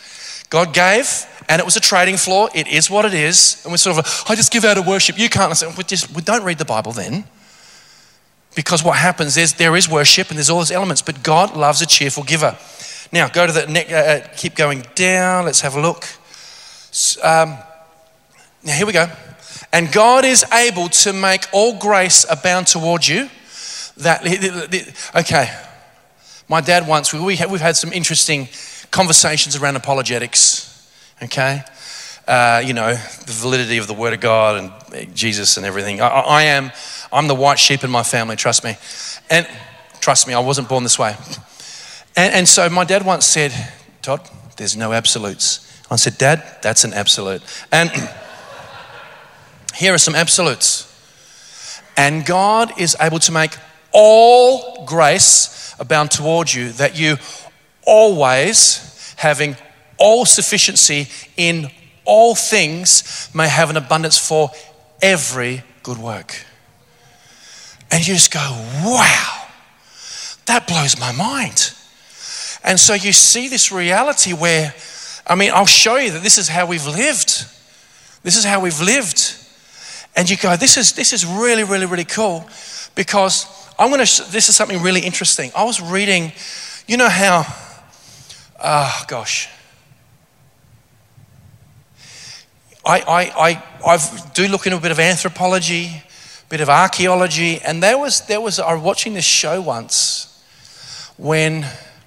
God gave, and it was a trading floor. It is what it is. And we're sort of like, I just give out of worship. You can't. I said, we just we don't read the Bible then. Because what happens is there is worship and there's all those elements, but God loves a cheerful giver. Now, go to the next, uh, keep going down. Let's have a look. Um, now, here we go. And God is able to make all grace abound toward you. That okay. My dad once, we have, we've had some interesting conversations around apologetics. Okay, uh, you know, the validity of the Word of God and Jesus and everything. I, I am, I'm the white sheep in my family. Trust me, and trust me, I wasn't born this way. And, and so my dad once said, "Todd, there's no absolutes." I said, "Dad, that's an absolute." And here are some absolutes. And God is able to make all grace abound toward you, that you always, having all sufficiency in all things, may have an abundance for every good work. And you just go, wow, that blows my mind. And so you see this reality where, I mean, I'll show you that this is how we've lived. This is how we've lived. And you go, this is this is really, really, really cool, because I'm going to, this is something really interesting. I was reading, you know how, oh gosh. I, I, I I've do look into a bit of anthropology, a bit of archaeology, and there was, there was, I was watching this show once when,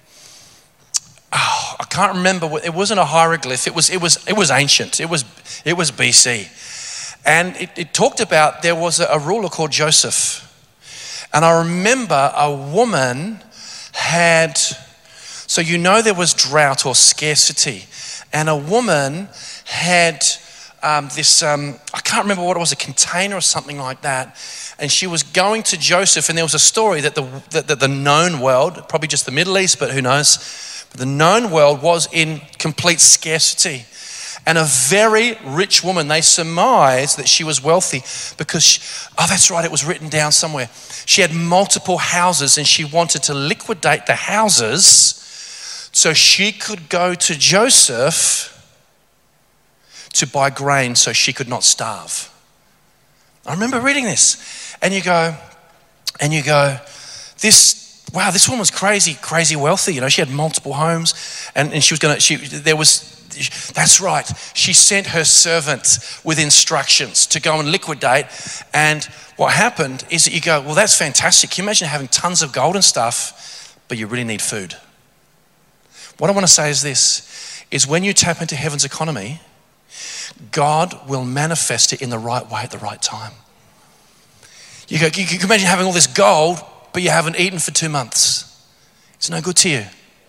oh, I can't remember, what, it wasn't a hieroglyph, it was, it was, it was ancient, it was, it was B C. And it, it talked about there was a, a ruler called Joseph. And I remember a woman had, so you know there was drought or scarcity. And a woman had um, this, um, I can't remember what it was, a container or something like that. And she was going to Joseph, and there was a story that the, that, that the known world, probably just the Middle East, but who knows, but the known world was in complete scarcity. And a very rich woman, they surmised that she was wealthy because, she, oh, that's right, it was written down somewhere. She had multiple houses and she wanted to liquidate the houses so she could go to Joseph to buy grain so she could not starve. I remember reading this, and you go, and you go, this, wow, this woman was crazy, crazy wealthy. You know, she had multiple homes, and, and she was gonna, she, there was, that's right. She sent her servant with instructions to go and liquidate. And what happened is that you go, well, that's fantastic. Can you imagine having tons of gold and stuff, but you really need food? What I want to say is this, is when you tap into heaven's economy, God will manifest it in the right way at the right time. You go, you can imagine having all this gold, but you haven't eaten for two months. It's no good to you.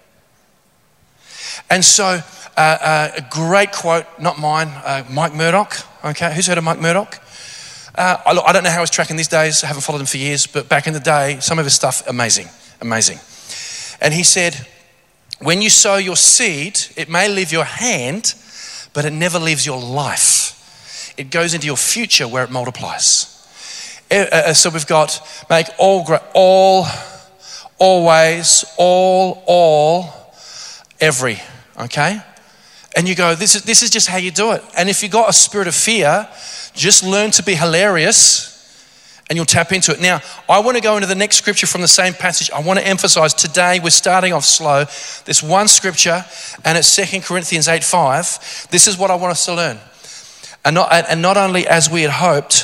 And so, Uh, uh, a great quote, not mine, uh, Mike Murdoch. Okay, who's heard of Mike Murdoch? Uh, I, I don't know how he's tracking these days. I haven't followed him for years, but back in the day, some of his stuff, amazing, amazing. And he said, when you sow your seed, it may leave your hand, but it never leaves your life. It goes into your future where it multiplies. Uh, so we've got make all, all, always, all, all, every, okay? And you go, this is, this is just how you do it. And if you've got a spirit of fear, just learn to be hilarious and you'll tap into it. Now, I want to go into the next scripture from the same passage. I want to emphasize today, we're starting off slow. There's one scripture, and it's Second Corinthians eight five. This is what I want us to learn. And not, and not only as we had hoped,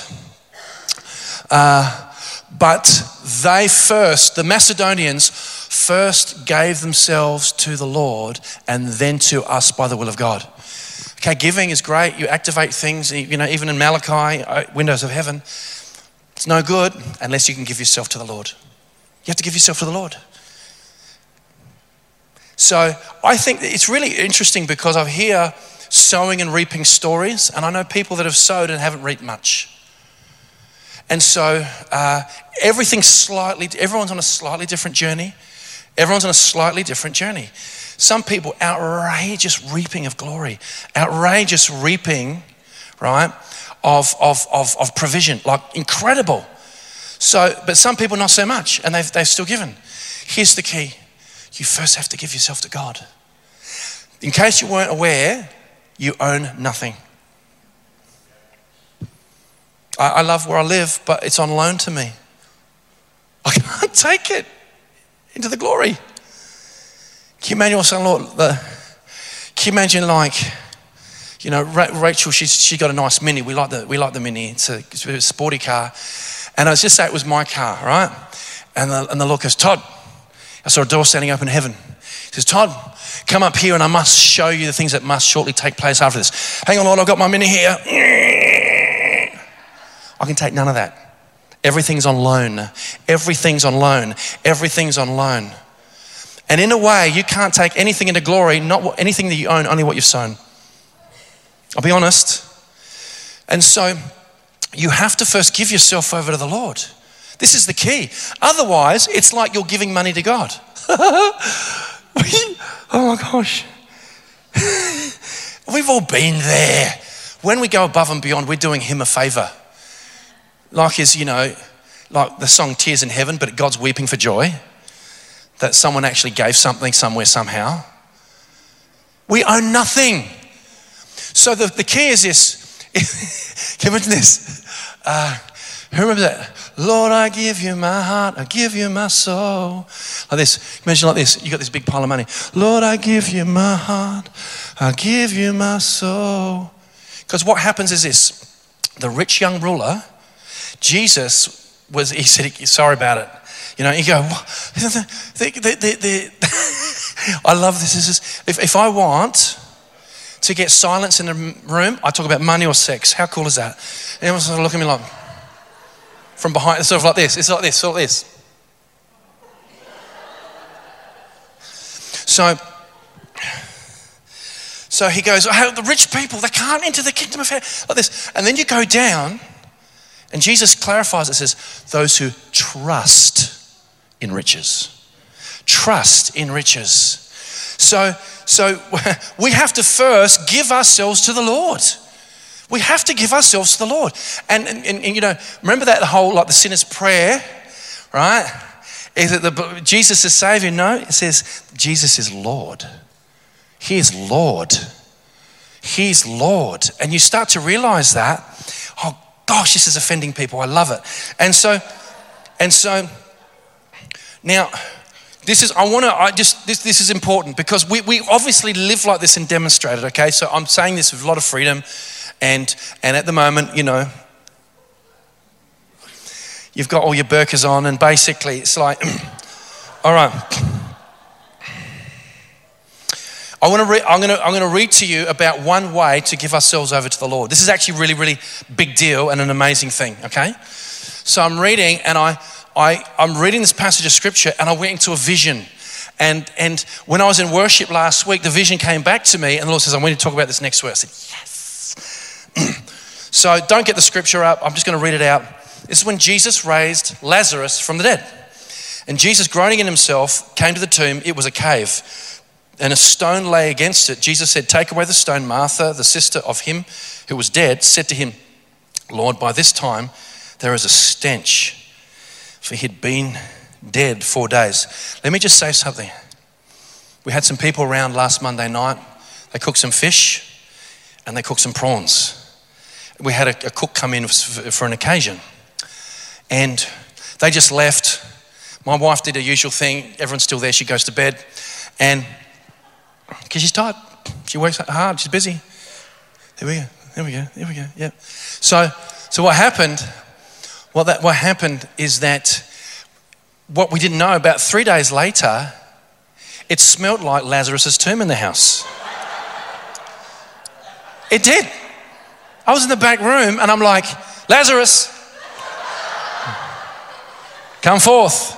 uh, but they first, the Macedonians, first gave themselves to the Lord and then to us by the will of God. Okay, giving is great. You activate things, you know, even in Malachi, windows of heaven. It's no good unless you can give yourself to the Lord. You have to give yourself to the Lord. So I think it's really interesting because I hear sowing and reaping stories, and I know people that have sowed and haven't reaped much. And so uh, everything's slightly, everyone's on a slightly different journey. Everyone's on a slightly different journey. Some people, outrageous reaping of glory, outrageous reaping, right, of, of, of, of provision, like incredible. So, but some people not so much, and they've, they've still given. Here's the key. You first have to give yourself to God. In case you weren't aware, you own nothing. I, I love where I live, but it's on loan to me. I can't take it into the glory. Can you imagine saying, Lord, the, can you imagine like, you know, Rachel, she's, she got a nice Mini. We like the, we like the Mini. It's a, it's a sporty car. And I was just say it was my car, right? And the, and the Lord goes, Todd, I saw a door standing open in heaven. He says, Todd, come up here and I must show you the things that must shortly take place after this. Hang on, Lord, I've got my Mini here. I can take none of that. Everything's on loan. Everything's on loan. Everything's on loan. And in a way, you can't take anything into glory, not what, anything that you own, only what you've sown. I'll be honest. And so you have to first give yourself over to the Lord. This is the key. Otherwise, it's like you're giving money to God. Oh my gosh. We've all been there. When we go above and beyond, we're doing him a favor. Like is, you know, like the song Tears in Heaven, but God's weeping for joy. That someone actually gave something somewhere somehow. We own nothing. So the, the key is this. Can you imagine this? Uh, who remembers that? Lord, I give you my heart, I give you my soul. Like this. Imagine like this. You got this big pile of money. Lord, I give you my heart, I give you my soul. Because what happens is this. The rich young ruler, Jesus was, he said, sorry about it. You know, you go, the, the, the, the, I love this. this is, if, if I want to get silence in the room, I talk about money or sex. How cool is that? And everyone's sort of looking at me like, from behind, it's sort of like this. It's like this, sort of this. So, so he goes, oh, the rich people, they can't enter the kingdom of heaven. Like this. And then you go down, and Jesus clarifies it, says, those who trust in riches. Trust in riches. So, so we have to first give ourselves to the Lord. We have to give ourselves to the Lord. And, and, and, and you know, remember that whole, like the sinner's prayer, right? Is it the, Jesus is Savior? No, it says Jesus is Lord. He is Lord. He's Lord. And you start to realize that, oh gosh, this is offending people. I love it. And so, and so, now, this is, I want to, I just, this, this is important because we, we obviously live like this and demonstrate it, okay? So I'm saying this with a lot of freedom and, and at the moment, you know, you've got all your burkas on and basically it's like, all right. I want to read, I'm going to, I'm going to read to you about one way to give ourselves over to the Lord. This is actually really, really big deal and an amazing thing, okay? So I'm reading and I, I, I'm reading this passage of scripture and I went into a vision. And, and when I was in worship last week, the vision came back to me and the Lord says, I want you to talk about this next week. I said, yes. So don't get the scripture up. I'm just going to read it out. This is when Jesus raised Lazarus from the dead. And Jesus, groaning in himself, came to the tomb. It was a cave and a stone lay against it. Jesus said, take away the stone. Martha, the sister of him who was dead, said to him, Lord, by this time there is a stench, for he'd been dead four days. Let me just say something. We had some people around last Monday night. They cooked some fish and they cooked some prawns. We had a, a cook come in for an occasion and they just left. My wife did her usual thing. Everyone's still there. She goes to bed and because she's tired. She works hard. She's busy. There we go. There we go. There we go. Yeah. So, so what happened? Well, that what happened is that what we didn't know, about three days later, it smelled like Lazarus's tomb in the house. It did. I was in the back room and I'm like, Lazarus, come forth.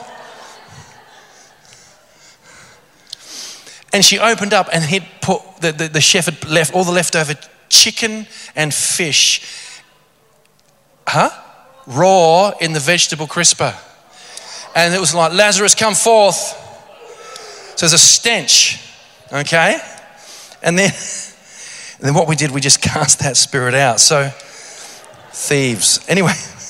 And she opened up and he'd put, the, the, the chef had left all the leftover chicken and fish, huh? Raw in the vegetable crisper. And it was like, Lazarus, come forth. So there's a stench, okay? And then, and then what we did, we just cast that spirit out. So, thieves. Anyway.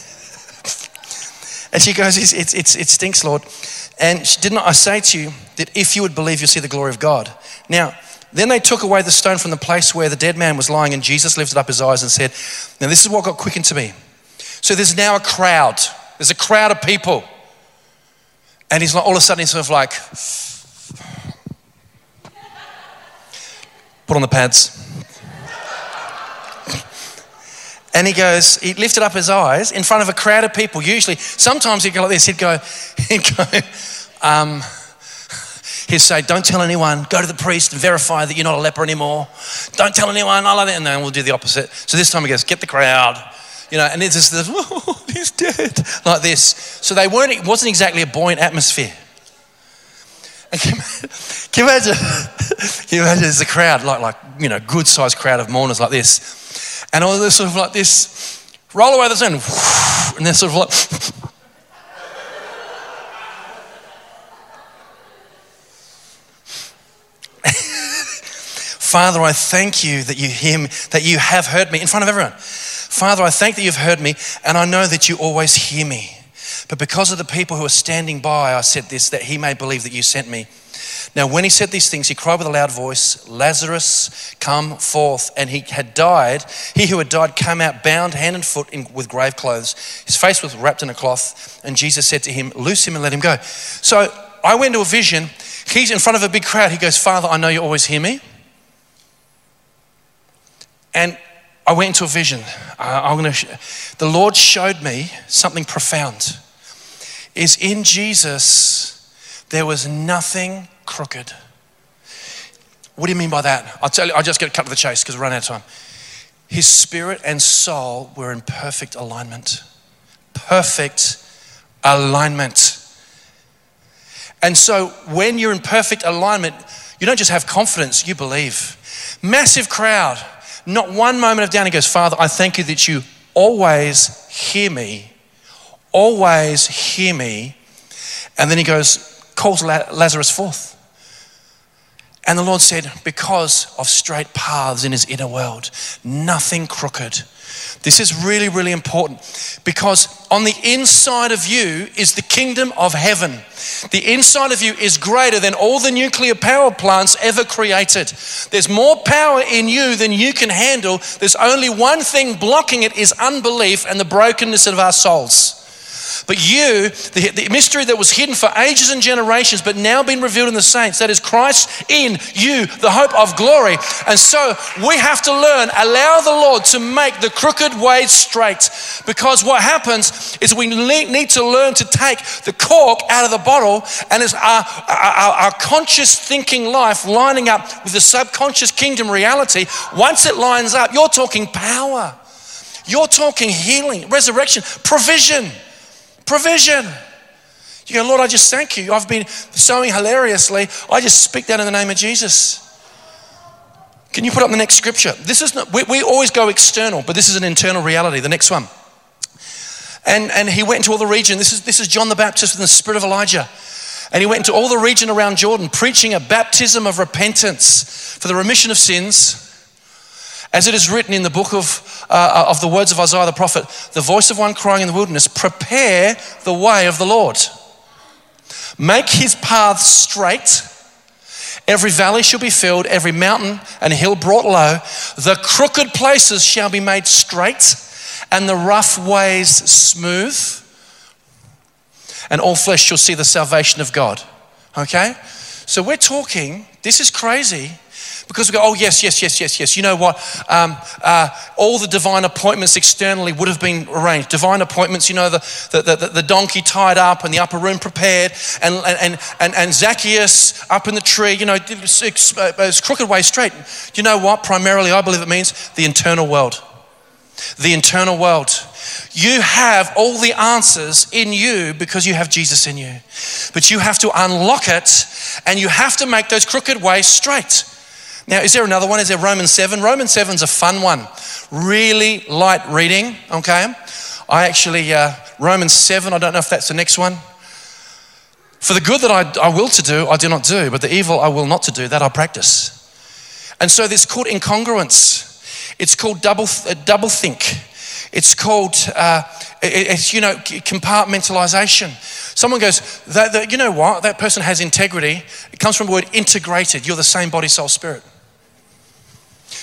And she goes, it's, it's, it's, it stinks, Lord. And she, did not I say to you that if you would believe, you'll see the glory of God. Now, Then they took away the stone from the place where the dead man was lying, and Jesus lifted up his eyes and said, now this is what got quickened to me. So there's now a crowd. There's a crowd of people. And he's like, all of a sudden he's sort of like, put on the pads. And he goes, he lifted up his eyes in front of a crowd of people. Usually, sometimes he'd go like this, he'd go, he'd go, um, he'd say, don't tell anyone, go to the priest and verify that you're not a leper anymore. Don't tell anyone, I love it. And then we'll do the opposite. So this time he goes, get the crowd, you know, and it's just this, oh, he's dead, like this. So they weren't, it wasn't exactly a buoyant atmosphere. And can, can you imagine, can you imagine there's a crowd, like, like, you know, good sized crowd of mourners like this. And all this sort of like this, roll away the stone, and then sort of like, Father, I thank you that you hear me, that you have heard me in front of everyone. Father, I thank that you've heard me, and I know that you always hear me. But because of the people who are standing by, I said this, that he may believe that you sent me. Now, when he said these things, he cried with a loud voice, Lazarus, come forth. And he had died. He who had died came out bound hand and foot in, with grave clothes. His face was wrapped in a cloth. And Jesus said to him, loose him and let him go. So I went to a vision. He's in front of a big crowd. He goes, Father, I know you always hear me. And I went into a vision. Uh, I'm going to. Sh- the Lord showed me something profound. Is in Jesus, there was nothing crooked. What do you mean by that? I'll tell you, I'll just get cut to the chase because we're running out of time. His spirit and soul were in perfect alignment. Perfect alignment. And so when you're in perfect alignment, you don't just have confidence, you believe. Massive crowd, not one moment of doubt. He goes, Father, I thank you that you always hear me. Always hear me. And then he goes, calls Lazarus forth. And the Lord said, because of straight paths in his inner world, nothing crooked. This is really, really important because on the inside of you is the kingdom of heaven. The inside of you is greater than all the nuclear power plants ever created. There's more power in you than you can handle. There's only one thing blocking it is unbelief and the brokenness of our souls. But you, the, the mystery that was hidden for ages and generations, but now been revealed in the saints, that is Christ in you, the hope of glory. And so we have to learn, allow the Lord to make the crooked ways straight. Because what happens is we need to learn to take the cork out of the bottle, and it's our, our, our conscious thinking life lining up with the subconscious kingdom reality. Once it lines up, you're talking power. You're talking healing, resurrection, provision. Provision. You go, Lord, I just thank you. I've been sowing hilariously. I just speak that in the name of Jesus. Can you put up the next scripture? This is not, we, we always go external, but this is an internal reality. The next one. And and he went into all the region. This is this is John the Baptist in the spirit of Elijah. And he went into all the region around Jordan, preaching a baptism of repentance for the remission of sins. As it is written in the book of, uh, of the words of Isaiah the prophet, the voice of one crying in the wilderness, prepare the way of the Lord. Make his path straight. Every valley shall be filled, every mountain and hill brought low. The crooked places shall be made straight and the rough ways smooth. And all flesh shall see the salvation of God. Okay? So we're talking, this is crazy. Because we go, oh, yes, yes, yes, yes, yes. You know what? Um, uh, all the divine appointments externally would have been arranged. Divine appointments, you know, the, the, the, the donkey tied up and the upper room prepared and, and, and, and Zacchaeus up in the tree, you know, it's crooked way straight. You know what? Primarily, I believe it means the internal world. The internal world. You have all the answers in you because you have Jesus in you. But you have to unlock it and you have to make those crooked ways straight. Now, is there another one? Is there Romans seven? Romans seven's a fun one. Really light reading, okay? I actually, uh, Romans seven, I don't know if that's the next one. For the good that I, I will to do, I do not do, but the evil I will not to do, that I practice. And so this is called incongruence. It's called double, uh, double think. It's called, uh, it, it's, you know, compartmentalization. Someone goes, that, that, you know what? That person has integrity. It comes from the word integrated. You're the same body, soul, spirit.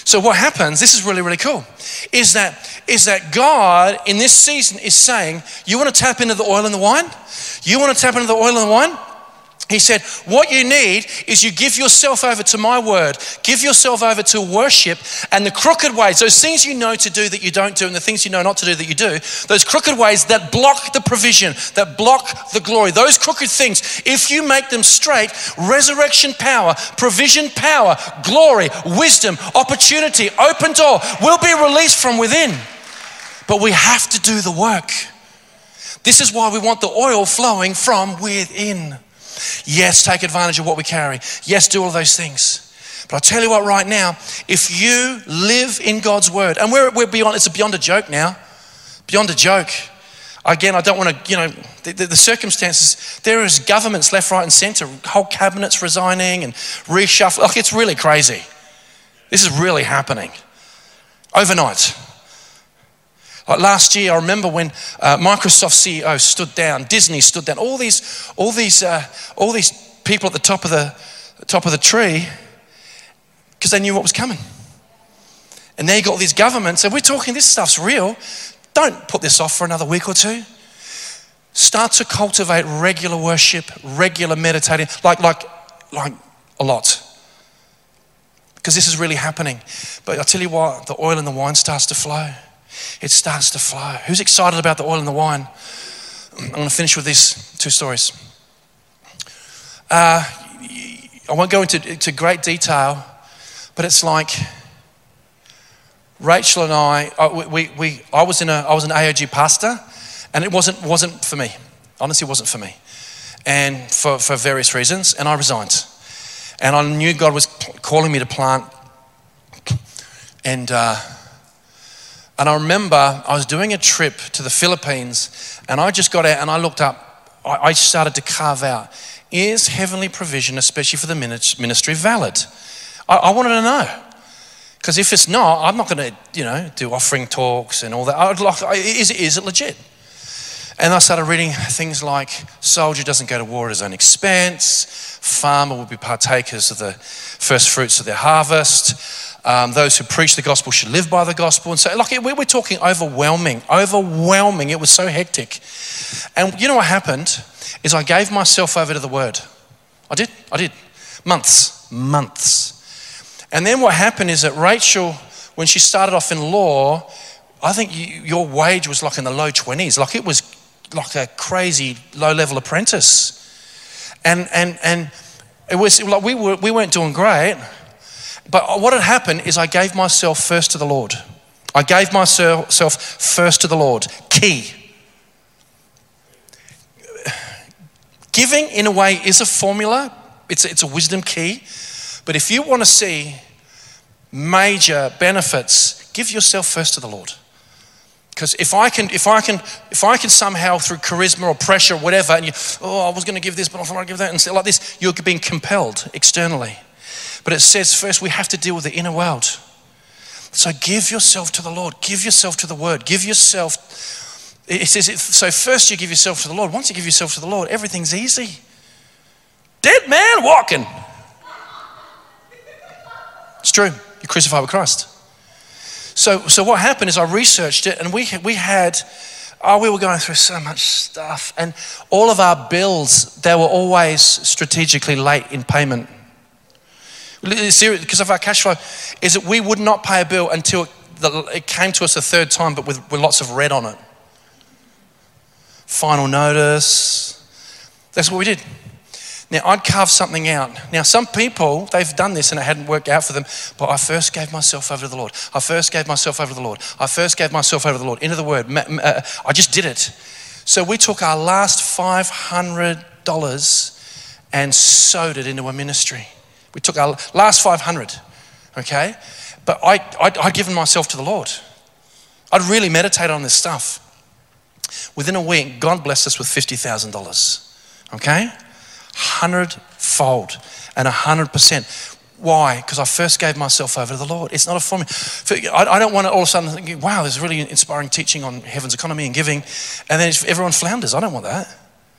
So what happens, this is really, really cool, is that, is that God in this season is saying, you want to tap into the oil and the wine? You want to tap into the oil and the wine? He said, what you need is you give yourself over to my word, give yourself over to worship, and the crooked ways, those things you know to do that you don't do, and the things you know not to do that you do, those crooked ways that block the provision, that block the glory, those crooked things, if you make them straight, resurrection power, provision power, glory, wisdom, opportunity, open door will be released from within. But we have to do the work. This is why we want the oil flowing from within. Yes, take advantage of what we carry. Yes, do all of those things. But I'll tell you what right now, if you live in God's word, and we're, we're beyond, it's beyond a joke now, beyond a joke. Again, I don't want to, you know, the, the, the circumstances, there is governments left, right and center, whole cabinets resigning and reshuffling. Like, it's really crazy. This is really happening overnight. Like last year, I remember when uh, Microsoft C E O stood down, Disney stood down, all these, all these, uh, all these people at the top of the top of the tree, because they knew what was coming. And now you got all these governments, and we're talking, this stuff's real. Don't put this off for another week or two. Start to cultivate regular worship, regular meditating, like like like a lot, because this is really happening. But I'll tell you what, the oil and the wine starts to flow. It starts to flow. Who's excited about the oil and the wine? I'm going to finish with these two stories. Uh, I won't go into, into great detail, but it's like Rachel and I. I, we, we, I was in a, I was an A O G pastor, and it wasn't wasn't for me. Honestly, it wasn't for me, and for for various reasons. And I resigned, and I knew God was calling me to plant, and. Uh, And I remember I was doing a trip to the Philippines, and I just got out and I looked up, I started to carve out, is heavenly provision, especially for the ministry, valid? I, I wanted to know. Because if it's not, I'm not going to, you know, do offering talks and all that. I'd like, is, is it legit? And I started reading things like, soldier doesn't go to war at his own expense, farmer will be partakers of the first fruits of their harvest, Um, those who preach the gospel should live by the gospel. And so, like, we were talking overwhelming, overwhelming. It was so hectic. And you know what happened is I gave myself over to the word. I did, I did. Months, months. And then what happened is that Rachel, when she started off in law, I think you, your wage was like in the low twenties. Like, it was like a crazy low-level apprentice. And and and it was like we were we weren't doing great. But what had happened is I gave myself first to the Lord. I gave myself first to the Lord. Key. Giving, in a way, is a formula. It's a, it's a wisdom key. But if you want to see major benefits, give yourself first to the Lord. Because if I can, if I can, if I can somehow through charisma or pressure or whatever, and you, oh, I was going to give this, but I thought I'd give that, and like this, you're being compelled externally. But it says first we have to deal with the inner world. So give yourself to the Lord. Give yourself to the word. Give yourself. It says it, so first you give yourself to the Lord. Once you give yourself to the Lord, everything's easy. Dead man walking. It's true. You're crucified with Christ. So so what happened is I researched it, and we we had. Oh, we were going through so much stuff, and all of our bills, they were always strategically late in payment. Because of our cash flow, is that we would not pay a bill until it came to us a third time, but with, with lots of red on it. Final notice. That's what we did. Now, I'd carve something out. Now, some people, they've done this and it hadn't worked out for them, but I first gave myself over to the Lord. I first gave myself over to the Lord. I first gave myself over to the Lord, into the word. I just did it. So we took our last five hundred dollars and sowed it into a ministry. We took our last five hundred, okay? But I, I'd, I'd given myself to the Lord. I'd really meditated on this stuff. Within a week, God blessed us with fifty thousand dollars, okay? Hundred-fold and a hundred percent. Why? Because I first gave myself over to the Lord. It's not a formula. I don't want to all of a sudden think, wow, there's really inspiring teaching on heaven's economy and giving, and then everyone flounders. I don't want that.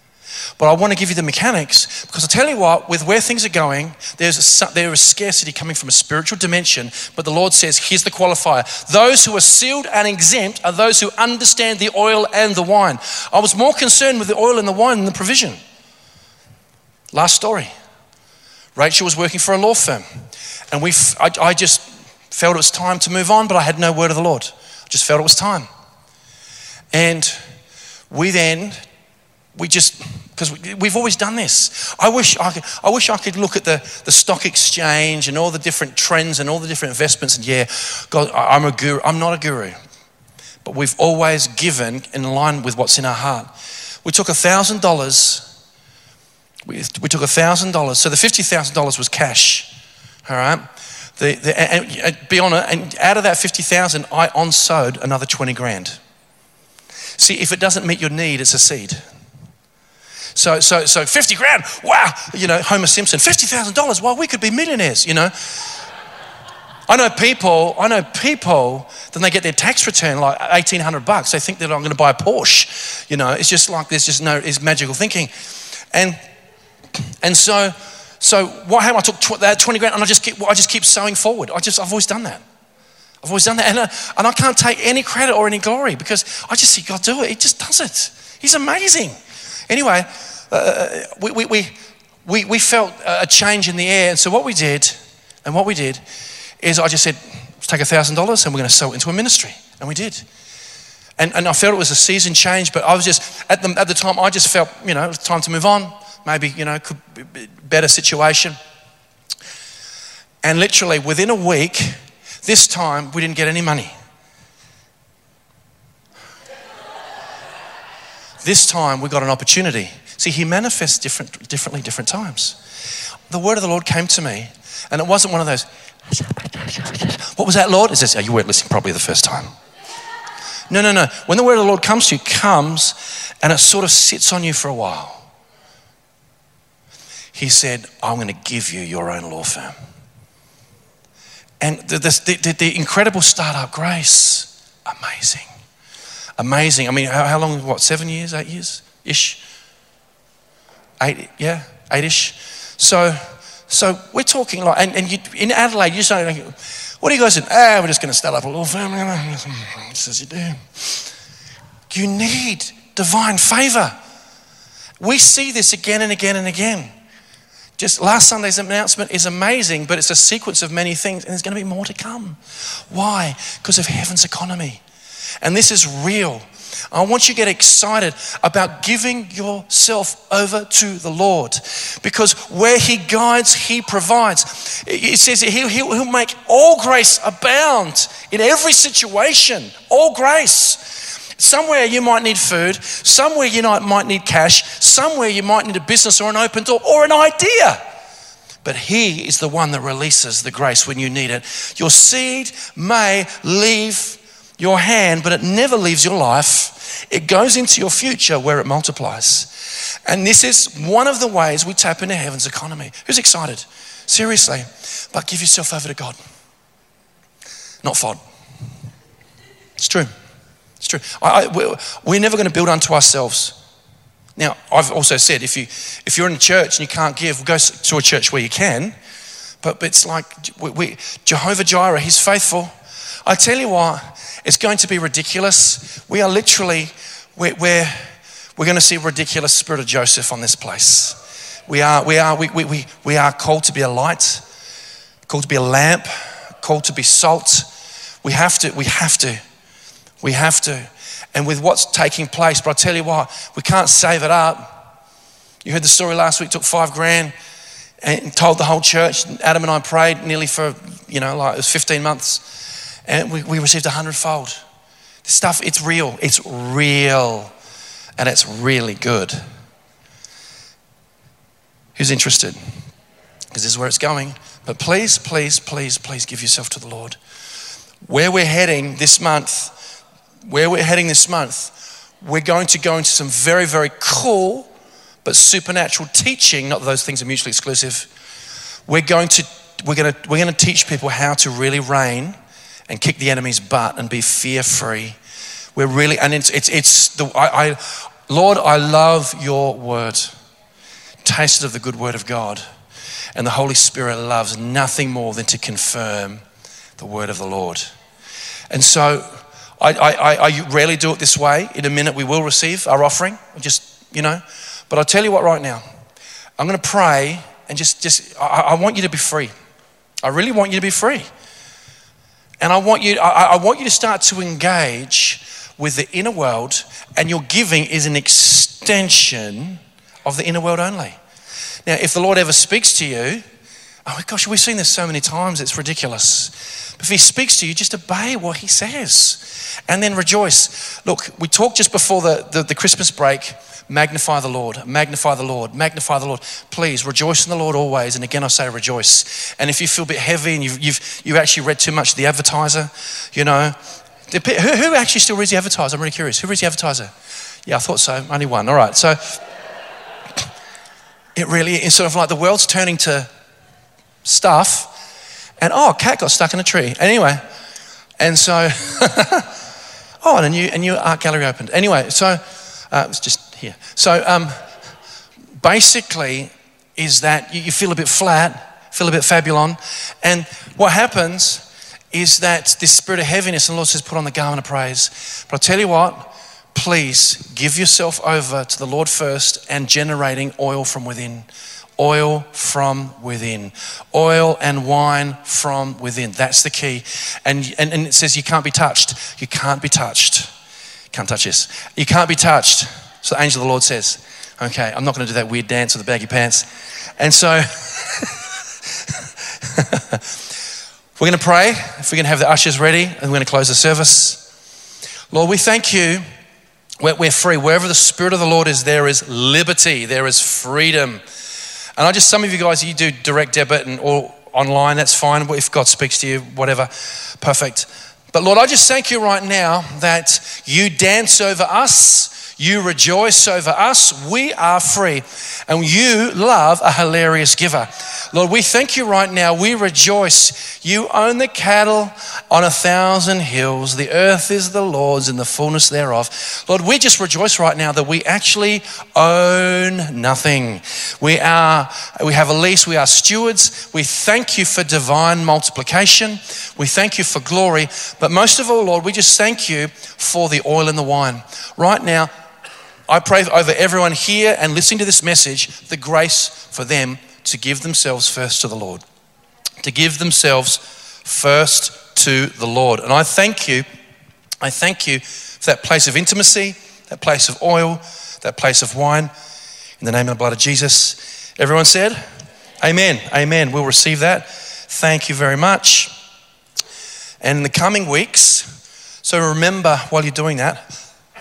But I want to give you the mechanics, because I tell you what, with where things are going, there's a, there is scarcity coming from a spiritual dimension. But the Lord says, here's the qualifier. Those who are sealed and exempt are those who understand the oil and the wine. I was more concerned with the oil and the wine than the provision. Last story. Rachel was working for a law firm. And we, I, I just felt it was time to move on, but I had no word of the Lord. I just felt it was time. And we then, we just, because we've always done this. I wish I could, I wish I could look at the, the stock exchange and all the different trends and all the different investments and yeah, God, I'm a guru. I'm not a guru. But we've always given in line with what's in our heart. We took one thousand dollars. We, we took one thousand dollars. So the fifty thousand dollars was cash. All right? The, the, and, and be honest, and out of that fifty thousand dollars, I on-sowed another twenty grand. See, if it doesn't meet your need, it's a seed. So, so, so fifty grand, wow, you know, Homer Simpson, fifty thousand dollars, well, we could be millionaires, you know. I know people, I know people, then they get their tax return like eighteen hundred bucks. They think that I'm going to buy a Porsche, you know. It's just like, there's just no, it's magical thinking. And, and so, so what happened? I took tw- that twenty grand and I just keep, I just keep sowing forward. I just, I've always done that. I've always done that. And, uh, and I can't take any credit or any glory because I just see God do it. He just does it. He's amazing. Anyway, uh, we, we, we, we, we felt a change in the air. And so what we did, and what we did is I just said, let's take one thousand dollars and we're going to sow it into a ministry. And we did. And, and I felt it was a season change, but I was just, at the, at the time, I just felt, you know, it was time to move on. Maybe, you know, could be better situation. And literally within a week, this time, we didn't get any money. This time, we got an opportunity. See, he manifests different, differently different times. The word of the Lord came to me, and it wasn't one of those, what was that, Lord? It says, oh, you weren't listening probably the first time. No, no, no. When the word of the Lord comes to you, comes, and it sort of sits on you for a while. He said, I'm going to give you your own law firm. And the, the, the, the incredible startup, Grace, amazing. Amazing. I mean, how, how long, what, seven years, eight years-ish? Eight, yeah, eight-ish. So, so we're talking like, and, and you, in Adelaide, you say, what do you guys do? Ah, we're just going to start up a little family. Just as you do. You need divine favor. We see this again and again and again. Just last Sunday's announcement is amazing, but it's a sequence of many things, and there's going to be more to come. Why? Because of heaven's economy. And this is real. I want you to get excited about giving yourself over to the Lord, because where he guides, he provides. It says he'll, he'll make all grace abound in every situation, all grace. Somewhere you might need food, somewhere you might need cash, somewhere you might need a business or an open door or an idea. But he is the one that releases the grace when you need it. Your seed may leave your hand, but it never leaves your life. It goes into your future where it multiplies. And this is one of the ways we tap into heaven's economy. Who's excited? Seriously. But give yourself over to God. Not F O D. It's true. It's true. I, I, we're, we're never going to build unto ourselves. Now, I've also said, if, you, if you're in a church and you can't give, go to a church where you can. But, but it's like, we, we, Jehovah Jireh, he's faithful. I tell you what, it's going to be ridiculous. We are literally, we're, we're, we're going to see a ridiculous spirit of Joseph on this place. We are, we are, we, we, we, we are called to be a light, called to be a lamp, called to be salt. We have to, we have to. We have to. And with what's taking place, but I tell you what, we can't save it up. You heard the story last week, took five grand and told the whole church. Adam and I prayed nearly for, you know, like it was fifteen months. And we, we received a hundredfold. This stuff, it's real. It's real. And it's really good. Who's interested? Because this is where it's going. But please, please, please, please give yourself to the Lord. Where we're heading this month, Where we're heading this month, we're going to go into some very, very cool but supernatural teaching. Not that those things are mutually exclusive. We're going to we're going to we're going to teach people how to really reign and kick the enemy's butt and be fear-free. We're really, and it's it's it's the I, I Lord, I love your word. Tasted of the good word of God. And the Holy Spirit loves nothing more than to confirm the word of the Lord. And so I, I, I rarely do it this way. In a minute we will receive our offering. Just, you know. But I'll tell you what right now. I'm going to pray and just, just I, I want you to be free. I really want you to be free. And I want you, I, I want you to start to engage with the inner world, and your giving is an extension of the inner world only. Now, if the Lord ever speaks to you, oh my gosh, we've seen this so many times, it's ridiculous. But if he speaks to you, just obey what he says and then rejoice. Look, we talked just before the, the, the Christmas break, magnify the Lord, magnify the Lord, magnify the Lord. Please rejoice in the Lord always. And again, I say rejoice. And if you feel a bit heavy and you've, you've, you've actually read too much of the Advertiser, you know, who, who actually still reads the Advertiser? I'm really curious. Who reads the Advertiser? Yeah, I thought so. Only one. All right. So it really is sort of like the world's turning to stuff, and oh, a cat got stuck in a tree. Anyway, and so, oh, and a new, a new art gallery opened. Anyway, so uh, it was just here. So um, basically is that you, you feel a bit flat, feel a bit fabulon, and what happens is that this spirit of heaviness, and the Lord says, put on the garment of praise. But I'll tell you what, please give yourself over to the Lord first and generating oil from within. Oil from within. Oil and wine from within. That's the key. And, and, and it says you can't be touched. You can't be touched. Can't touch this. You can't be touched. So the angel of the Lord says, okay, I'm not going to do that weird dance with the baggy pants. And so we're going to pray. If we can have the ushers ready, and we're going to close the service. Lord, we thank you. We're, we're free. Wherever the Spirit of the Lord is, there is liberty. There is freedom. And I just, some of you guys, you do direct debit and all online, that's fine. If God speaks to you, whatever, perfect. But Lord, I just thank you right now that you dance over us. You rejoice over us. We are free. And you love a hilarious giver. Lord, we thank you right now. We rejoice. You own the cattle on a thousand hills. The earth is the Lord's and the fullness thereof. Lord, we just rejoice right now that we actually own nothing. We are, we have a lease. We are stewards. We thank you for divine multiplication. We thank you for glory. But most of all, Lord, we just thank you for the oil and the wine. Right now, I pray over everyone here and listening to this message, the grace for them to give themselves first to the Lord. To give themselves first to the Lord. And I thank you, I thank you for that place of intimacy, that place of oil, that place of wine. In the name and the blood of Jesus. Everyone said, amen, amen. We'll receive that. Thank you very much. And in the coming weeks, so remember while you're doing that,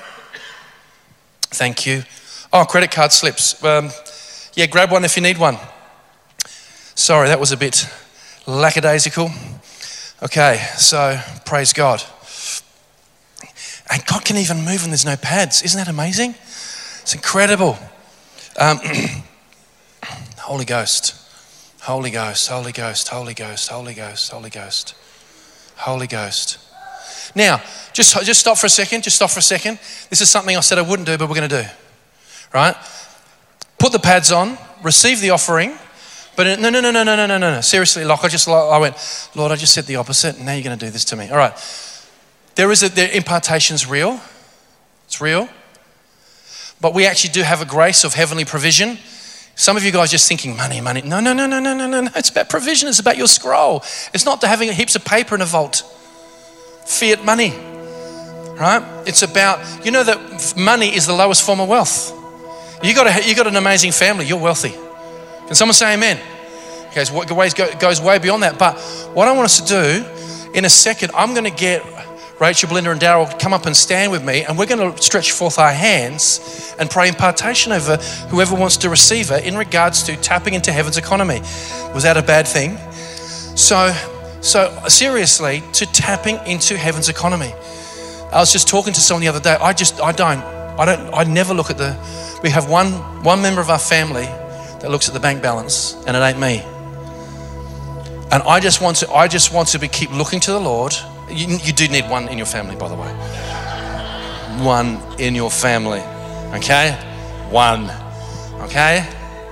thank you. Oh, credit card slips. Um, yeah, grab one if you need one. Sorry, that was a bit lackadaisical. Okay, so praise God. And God can even move when there's no pads. Isn't that amazing? It's incredible. Um, Holy Ghost, Holy Ghost, Holy Ghost, Holy Ghost, Holy Ghost, Holy Ghost, Holy Ghost. Now, just, just stop for a second, just stop for a second. This is something I said I wouldn't do, but we're going to do, right? Put the pads on, receive the offering, but no, no, no, no, no, no, no, no, seriously, like I just, I went, Lord, I just said the opposite, and now you're going to do this to me. All right, there is a, the impartation's real, it's real, but we actually do have a grace of heavenly provision. Some of you guys just thinking money, money. No, no, no, no, no, no, no, no. It's about provision. It's about your scroll. It's not to having heaps of paper in a vault. Fiat money, right? It's about, you know that money is the lowest form of wealth. You got a, you got an amazing family. You're wealthy. Can someone say amen? Okay, so it goes way beyond that. But what I want us to do, in a second, I'm going to get Rachel, Belinda and Daryl to come up and stand with me, and we're going to stretch forth our hands and pray impartation over whoever wants to receive it in regards to tapping into heaven's economy. Was that a bad thing? So, so seriously, to tapping into heaven's economy. I was just talking to someone the other day. I just, I don't, I don't, I never look at the, we have one, one member of our family that looks at the bank balance, and it ain't me. And I just want to, I just want to be, keep looking to the Lord. You, you do need one in your family, by the way. One in your family. Okay? One. Okay?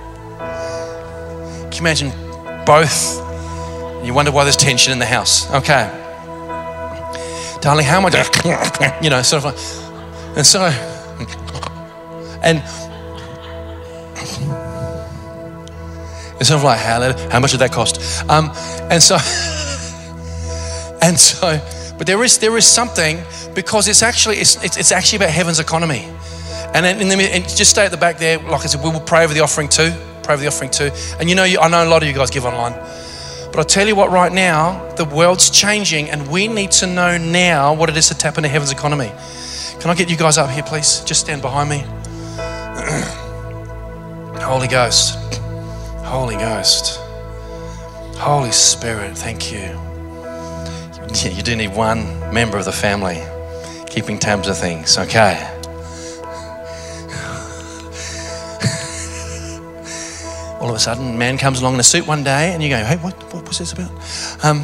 Can you imagine both? You wonder why there's tension in the house. Okay. Darling, how am I doing? You know, sort of like, and so, and it's sort of like, how, how much did that cost? Um, and so, and so, but there is there is something, because it's actually it's it's, it's actually about heaven's economy. And then in the, and just stay at the back there. Like I said, we will pray over the offering too. Pray over the offering too. And you know, I know a lot of you guys give online. But I'll tell you what, right now, the world's changing and we need to know now what it is to tap into heaven's economy. Can I get you guys up here, please? Just stand behind me. Holy Ghost. Holy Ghost. Holy Spirit, thank you. Yeah, you do need one member of the family keeping tabs of things, okay? All of a sudden, a man comes along in a suit one day and you go, hey, what, what was this about? Um,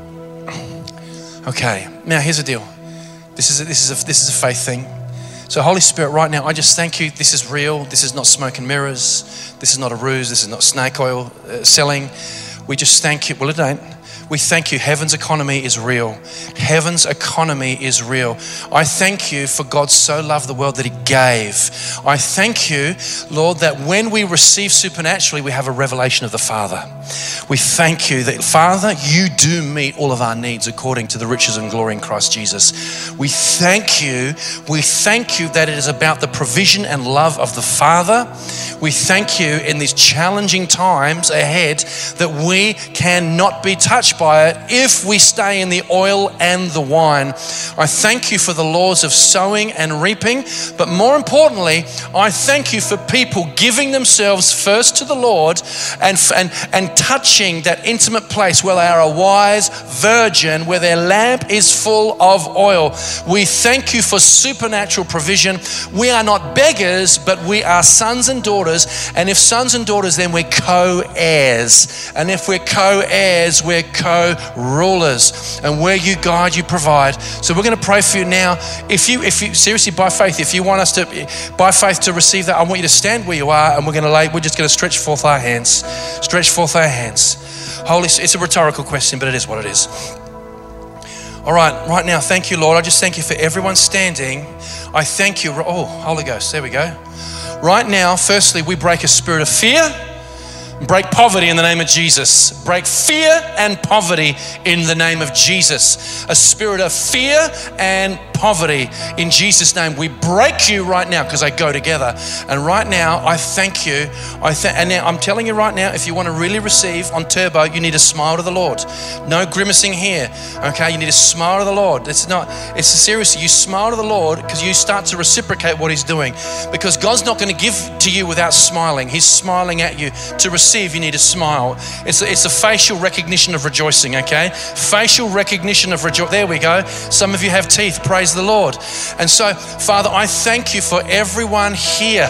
okay, now here's the deal. This is, a, this, is a, this is a faith thing. So Holy Spirit, right now, I just thank you. This is real. This is not smoke and mirrors. This is not a ruse. This is not snake oil uh, selling. We just thank you. Well, it ain't. We thank you. Heaven's economy is real. Heaven's economy is real. I thank you for God so loved the world that he gave. I thank you, Lord, that when we receive supernaturally, we have a revelation of the Father. We thank you that, Father, you do meet all of our needs according to the riches and glory in Christ Jesus. We thank you. We thank you that it is about the provision and love of the Father. We thank you in these challenging times ahead that we cannot be touched by it if we stay in the oil and the wine. I thank you for the laws of sowing and reaping, but more importantly, I thank you for people giving themselves first to the Lord and, and, and touching that intimate place where they are a wise virgin, where their lamp is full of oil. We thank you for supernatural provision. We are not beggars, but we are sons and daughters. And if sons and daughters, then we're co-heirs. And if we're co-heirs, we're co-rulers. And where you guide, you provide. So we're going to pray for you now. If you, if you seriously, by faith, if you want us to, by faith, to receive that, I want you to stand where you are, and we're going to lay. We're just going to stretch forth our hands. Stretch forth our hands. Holy, it's a rhetorical question, but it is what it is. All right, right now, thank you, Lord. I just thank you for everyone standing. I thank you. Oh, Holy Ghost, there we go. Right now, firstly, we break a spirit of fear. Break poverty in the name of Jesus. Break fear and poverty in the name of Jesus. A spirit of fear and poverty in Jesus' name. We break you right now because they go together. And right now, I thank you. I th- and now I'm telling you right now, if you want to really receive on turbo, you need to smile to the Lord. No grimacing here. Okay, you need to smile to the Lord. It's not. It's seriously. You smile to the Lord because you start to reciprocate what He's doing. Because God's not going to give to you without smiling. He's smiling at you to receive. You need to smile. It's a, it's a facial recognition of rejoicing, okay? Facial recognition of rejoicing. There we go. Some of you have teeth. Praise the Lord. And so, Father, I thank you for everyone here.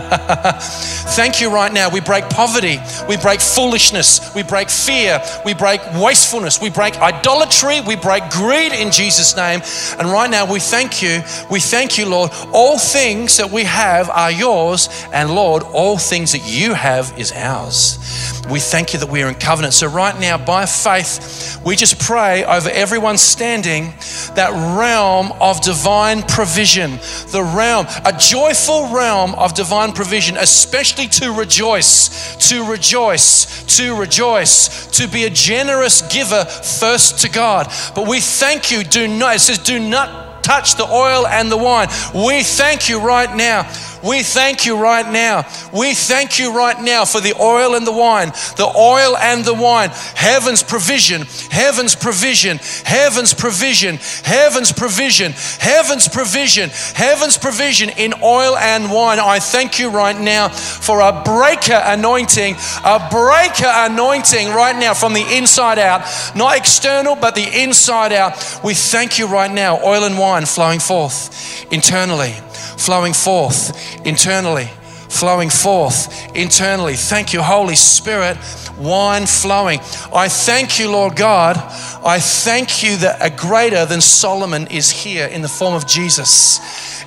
Thank you right now. We break poverty. We break foolishness. We break fear. We break wastefulness. We break idolatry. We break greed in Jesus' name. And right now, we thank you. We thank you, Lord. All things that we have are yours. And Lord, all things that you have is ours. We thank you that we are in covenant. So right now, by faith, we just pray over everyone standing that realm of divine provision, the realm, a joyful realm of divine provision, especially to rejoice, to rejoice, to rejoice, to be a generous giver first to God. But we thank you, do not, it says, do not touch the oil and the wine. We thank you right now. We thank you right now. We thank you right now for the oil and the wine, the oil and the wine, heaven's provision, heaven's provision, heaven's provision, heaven's provision, heaven's provision, heaven's provision in oil and wine. I thank you right now for a breaker anointing, a breaker anointing right now from the inside out, not external, but the inside out. We thank you right now, oil and wine flowing forth internally, flowing forth internally, flowing forth internally. Thank you, Holy Spirit. Wine flowing. I thank you, Lord God. I thank you that a greater than Solomon is here in the form of Jesus.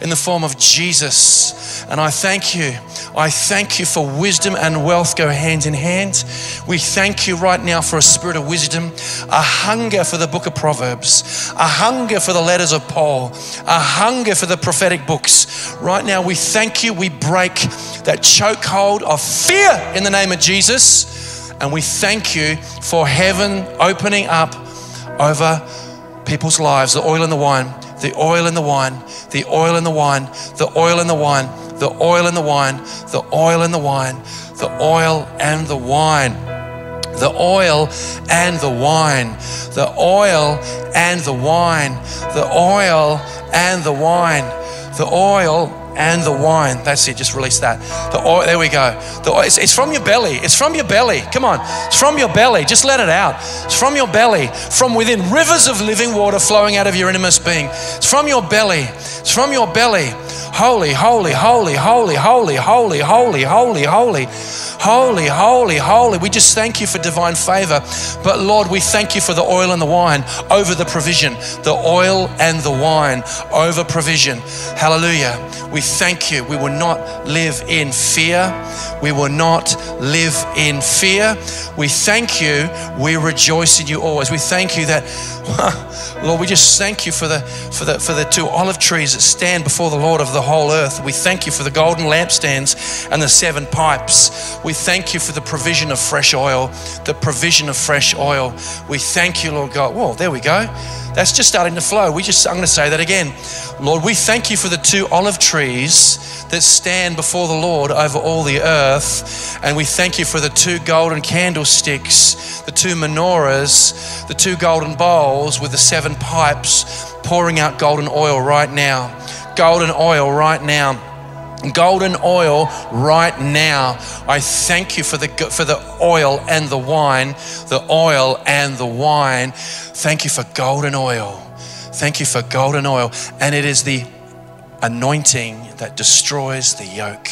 in the form of Jesus. And I thank you. I thank you for wisdom and wealth go hand in hand. We thank you right now for a spirit of wisdom, a hunger for the book of Proverbs, a hunger for the letters of Paul, a hunger for the prophetic books. Right now we thank you. We break that chokehold of fear in the name of Jesus. And we thank you for heaven opening up over people's lives, the oil and the wine, the oil and the wine, the oil and the wine, the oil and the wine, the oil and the wine, the oil and the wine, the oil and the wine, the oil and the wine, the oil and the wine, the oil and the wine, the oil and the wine. That's it, just release that. The oil, there we go. The oil, it's, it's from your belly. It's from your belly. Come on. It's from your belly. Just let it out. It's from your belly. From within, rivers of living water flowing out of your innermost being. It's from your belly. It's from your belly. Holy, holy, holy, holy, holy, holy, holy, holy, holy. Holy, holy, holy. We just thank you for divine favor. But Lord, we thank you for the oil and the wine over the provision. The oil and the wine over provision. Hallelujah. We thank you. We will not live in fear. We will not live in fear. We thank you. We rejoice in you always. We thank you that, Lord, we just thank you for the for the for the two olive trees that stand before the Lord of the whole earth. We thank you for the golden lampstands and the seven pipes. We thank you for the provision of fresh oil, the provision of fresh oil. We thank you, Lord God. Whoa, there we go. That's just starting to flow. We just, I'm going to say that again. Lord, we thank you for the two olive trees that stand before the Lord over all the earth. And we thank you for the two golden candlesticks, the two menorahs, the two golden bowls with the seven pipes pouring out golden oil right now. Golden oil right now. Golden oil right now. I thank you for the for the oil and the wine, the oil and the wine. Thank you for golden oil. Thank you for golden oil. And it is the anointing that destroys the yoke.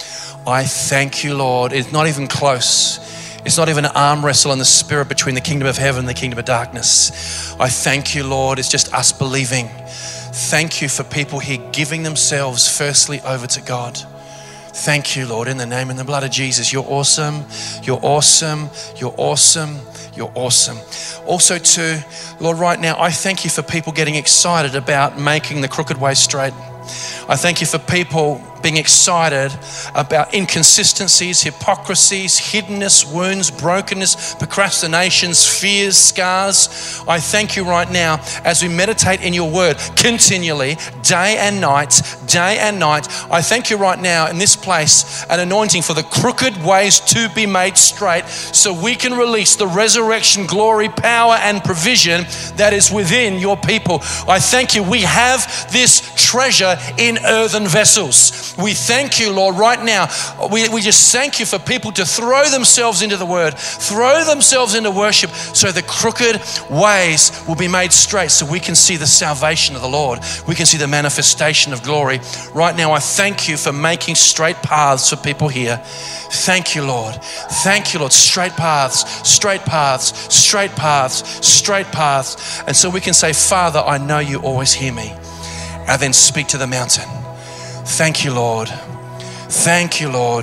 I thank you, Lord. It's not even close. It's not even an arm wrestle in the spirit between the kingdom of heaven and the kingdom of darkness. I thank you, Lord. It's just us believing. Thank you for people here giving themselves firstly over to God. Thank you, Lord, in the name and the blood of Jesus. You're awesome. You're awesome. You're awesome. You're awesome. Also too, Lord, right now, I thank you for people getting excited about making the crooked way straight. I thank you for people being excited about inconsistencies, hypocrisies, hiddenness, wounds, brokenness, procrastinations, fears, scars. I thank you right now as we meditate in your word continually, day and night, day and night. I thank you right now in this place, an anointing for the crooked ways to be made straight so we can release the resurrection, glory, power, and provision that is within your people. I thank you. We have this treasure in earthen vessels. We thank you, Lord, right now. We, we just thank you for people to throw themselves into the word, throw themselves into worship so the crooked ways will be made straight so we can see the salvation of the Lord. We can see the manifestation of glory. Right now, I thank you for making straight paths for people here. Thank you, Lord. Thank you, Lord. Straight paths, straight paths, straight paths, straight paths. And so we can say, Father, I know you always hear me. And then speak to the mountain. Thank you, Lord. Thank you, Lord.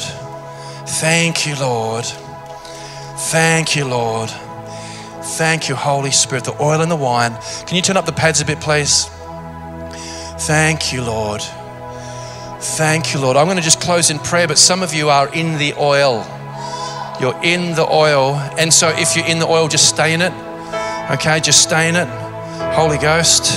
Thank you, Lord. Thank you, Lord. Thank you, Holy Spirit. The oil and the wine. Can you turn up the pads a bit, please? Thank you, Lord. Thank you, Lord. I'm going to just close in prayer, but some of you are in the oil. You're in the oil. And so if you're in the oil, just stay in it. Okay, just stay in it. Holy Ghost.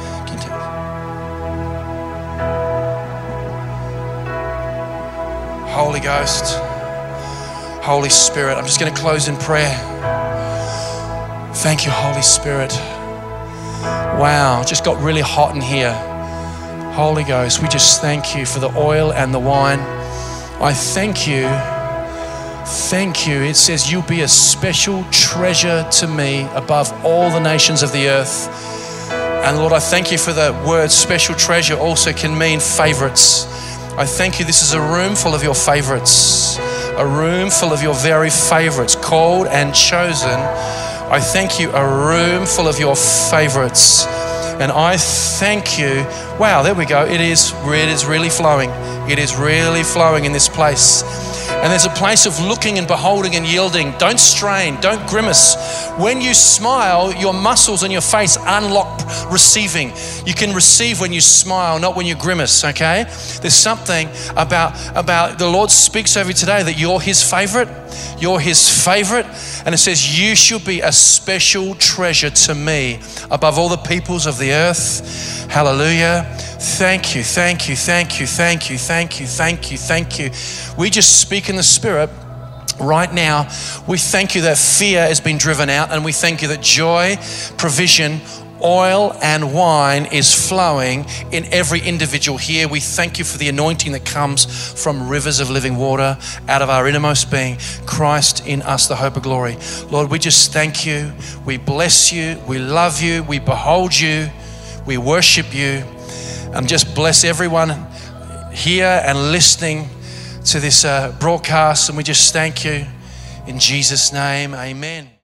Holy Ghost, Holy Spirit. I'm just going to close in prayer. Thank you, Holy Spirit. Wow, just got really hot in here. Holy Ghost, we just thank you for the oil and the wine. I thank you. Thank you. It says you'll be a special treasure to me above all the nations of the earth. And Lord, I thank you for the word special treasure also can mean favorites. I thank you. This is a room full of your favorites, a room full of your very favorites, called and chosen. I thank you, a room full of your favorites. And I thank you. Wow, there we go. It is, it is really flowing. It is really flowing in this place. And there's a place of looking and beholding and yielding. Don't strain, don't grimace. When you smile, your muscles in your face unlock receiving. You can receive when you smile, not when you grimace, okay? There's something about, about the Lord speaks over you today that you're his favorite. You're his favorite. And it says, you should be a special treasure to me above all the peoples of the earth. Hallelujah. Thank you, thank you, thank you, thank you, thank you, thank you, thank you. We just speak in the Spirit right now. We thank you that fear has been driven out, and we thank you that joy, provision, oil and wine is flowing in every individual here. We thank you for the anointing that comes from rivers of living water out of our innermost being, Christ in us, the hope of glory. Lord, we just thank you. We bless you. We love you. We behold you. We worship you. And just bless everyone here and listening to this uh, broadcast. And we just thank you in Jesus' name. Amen.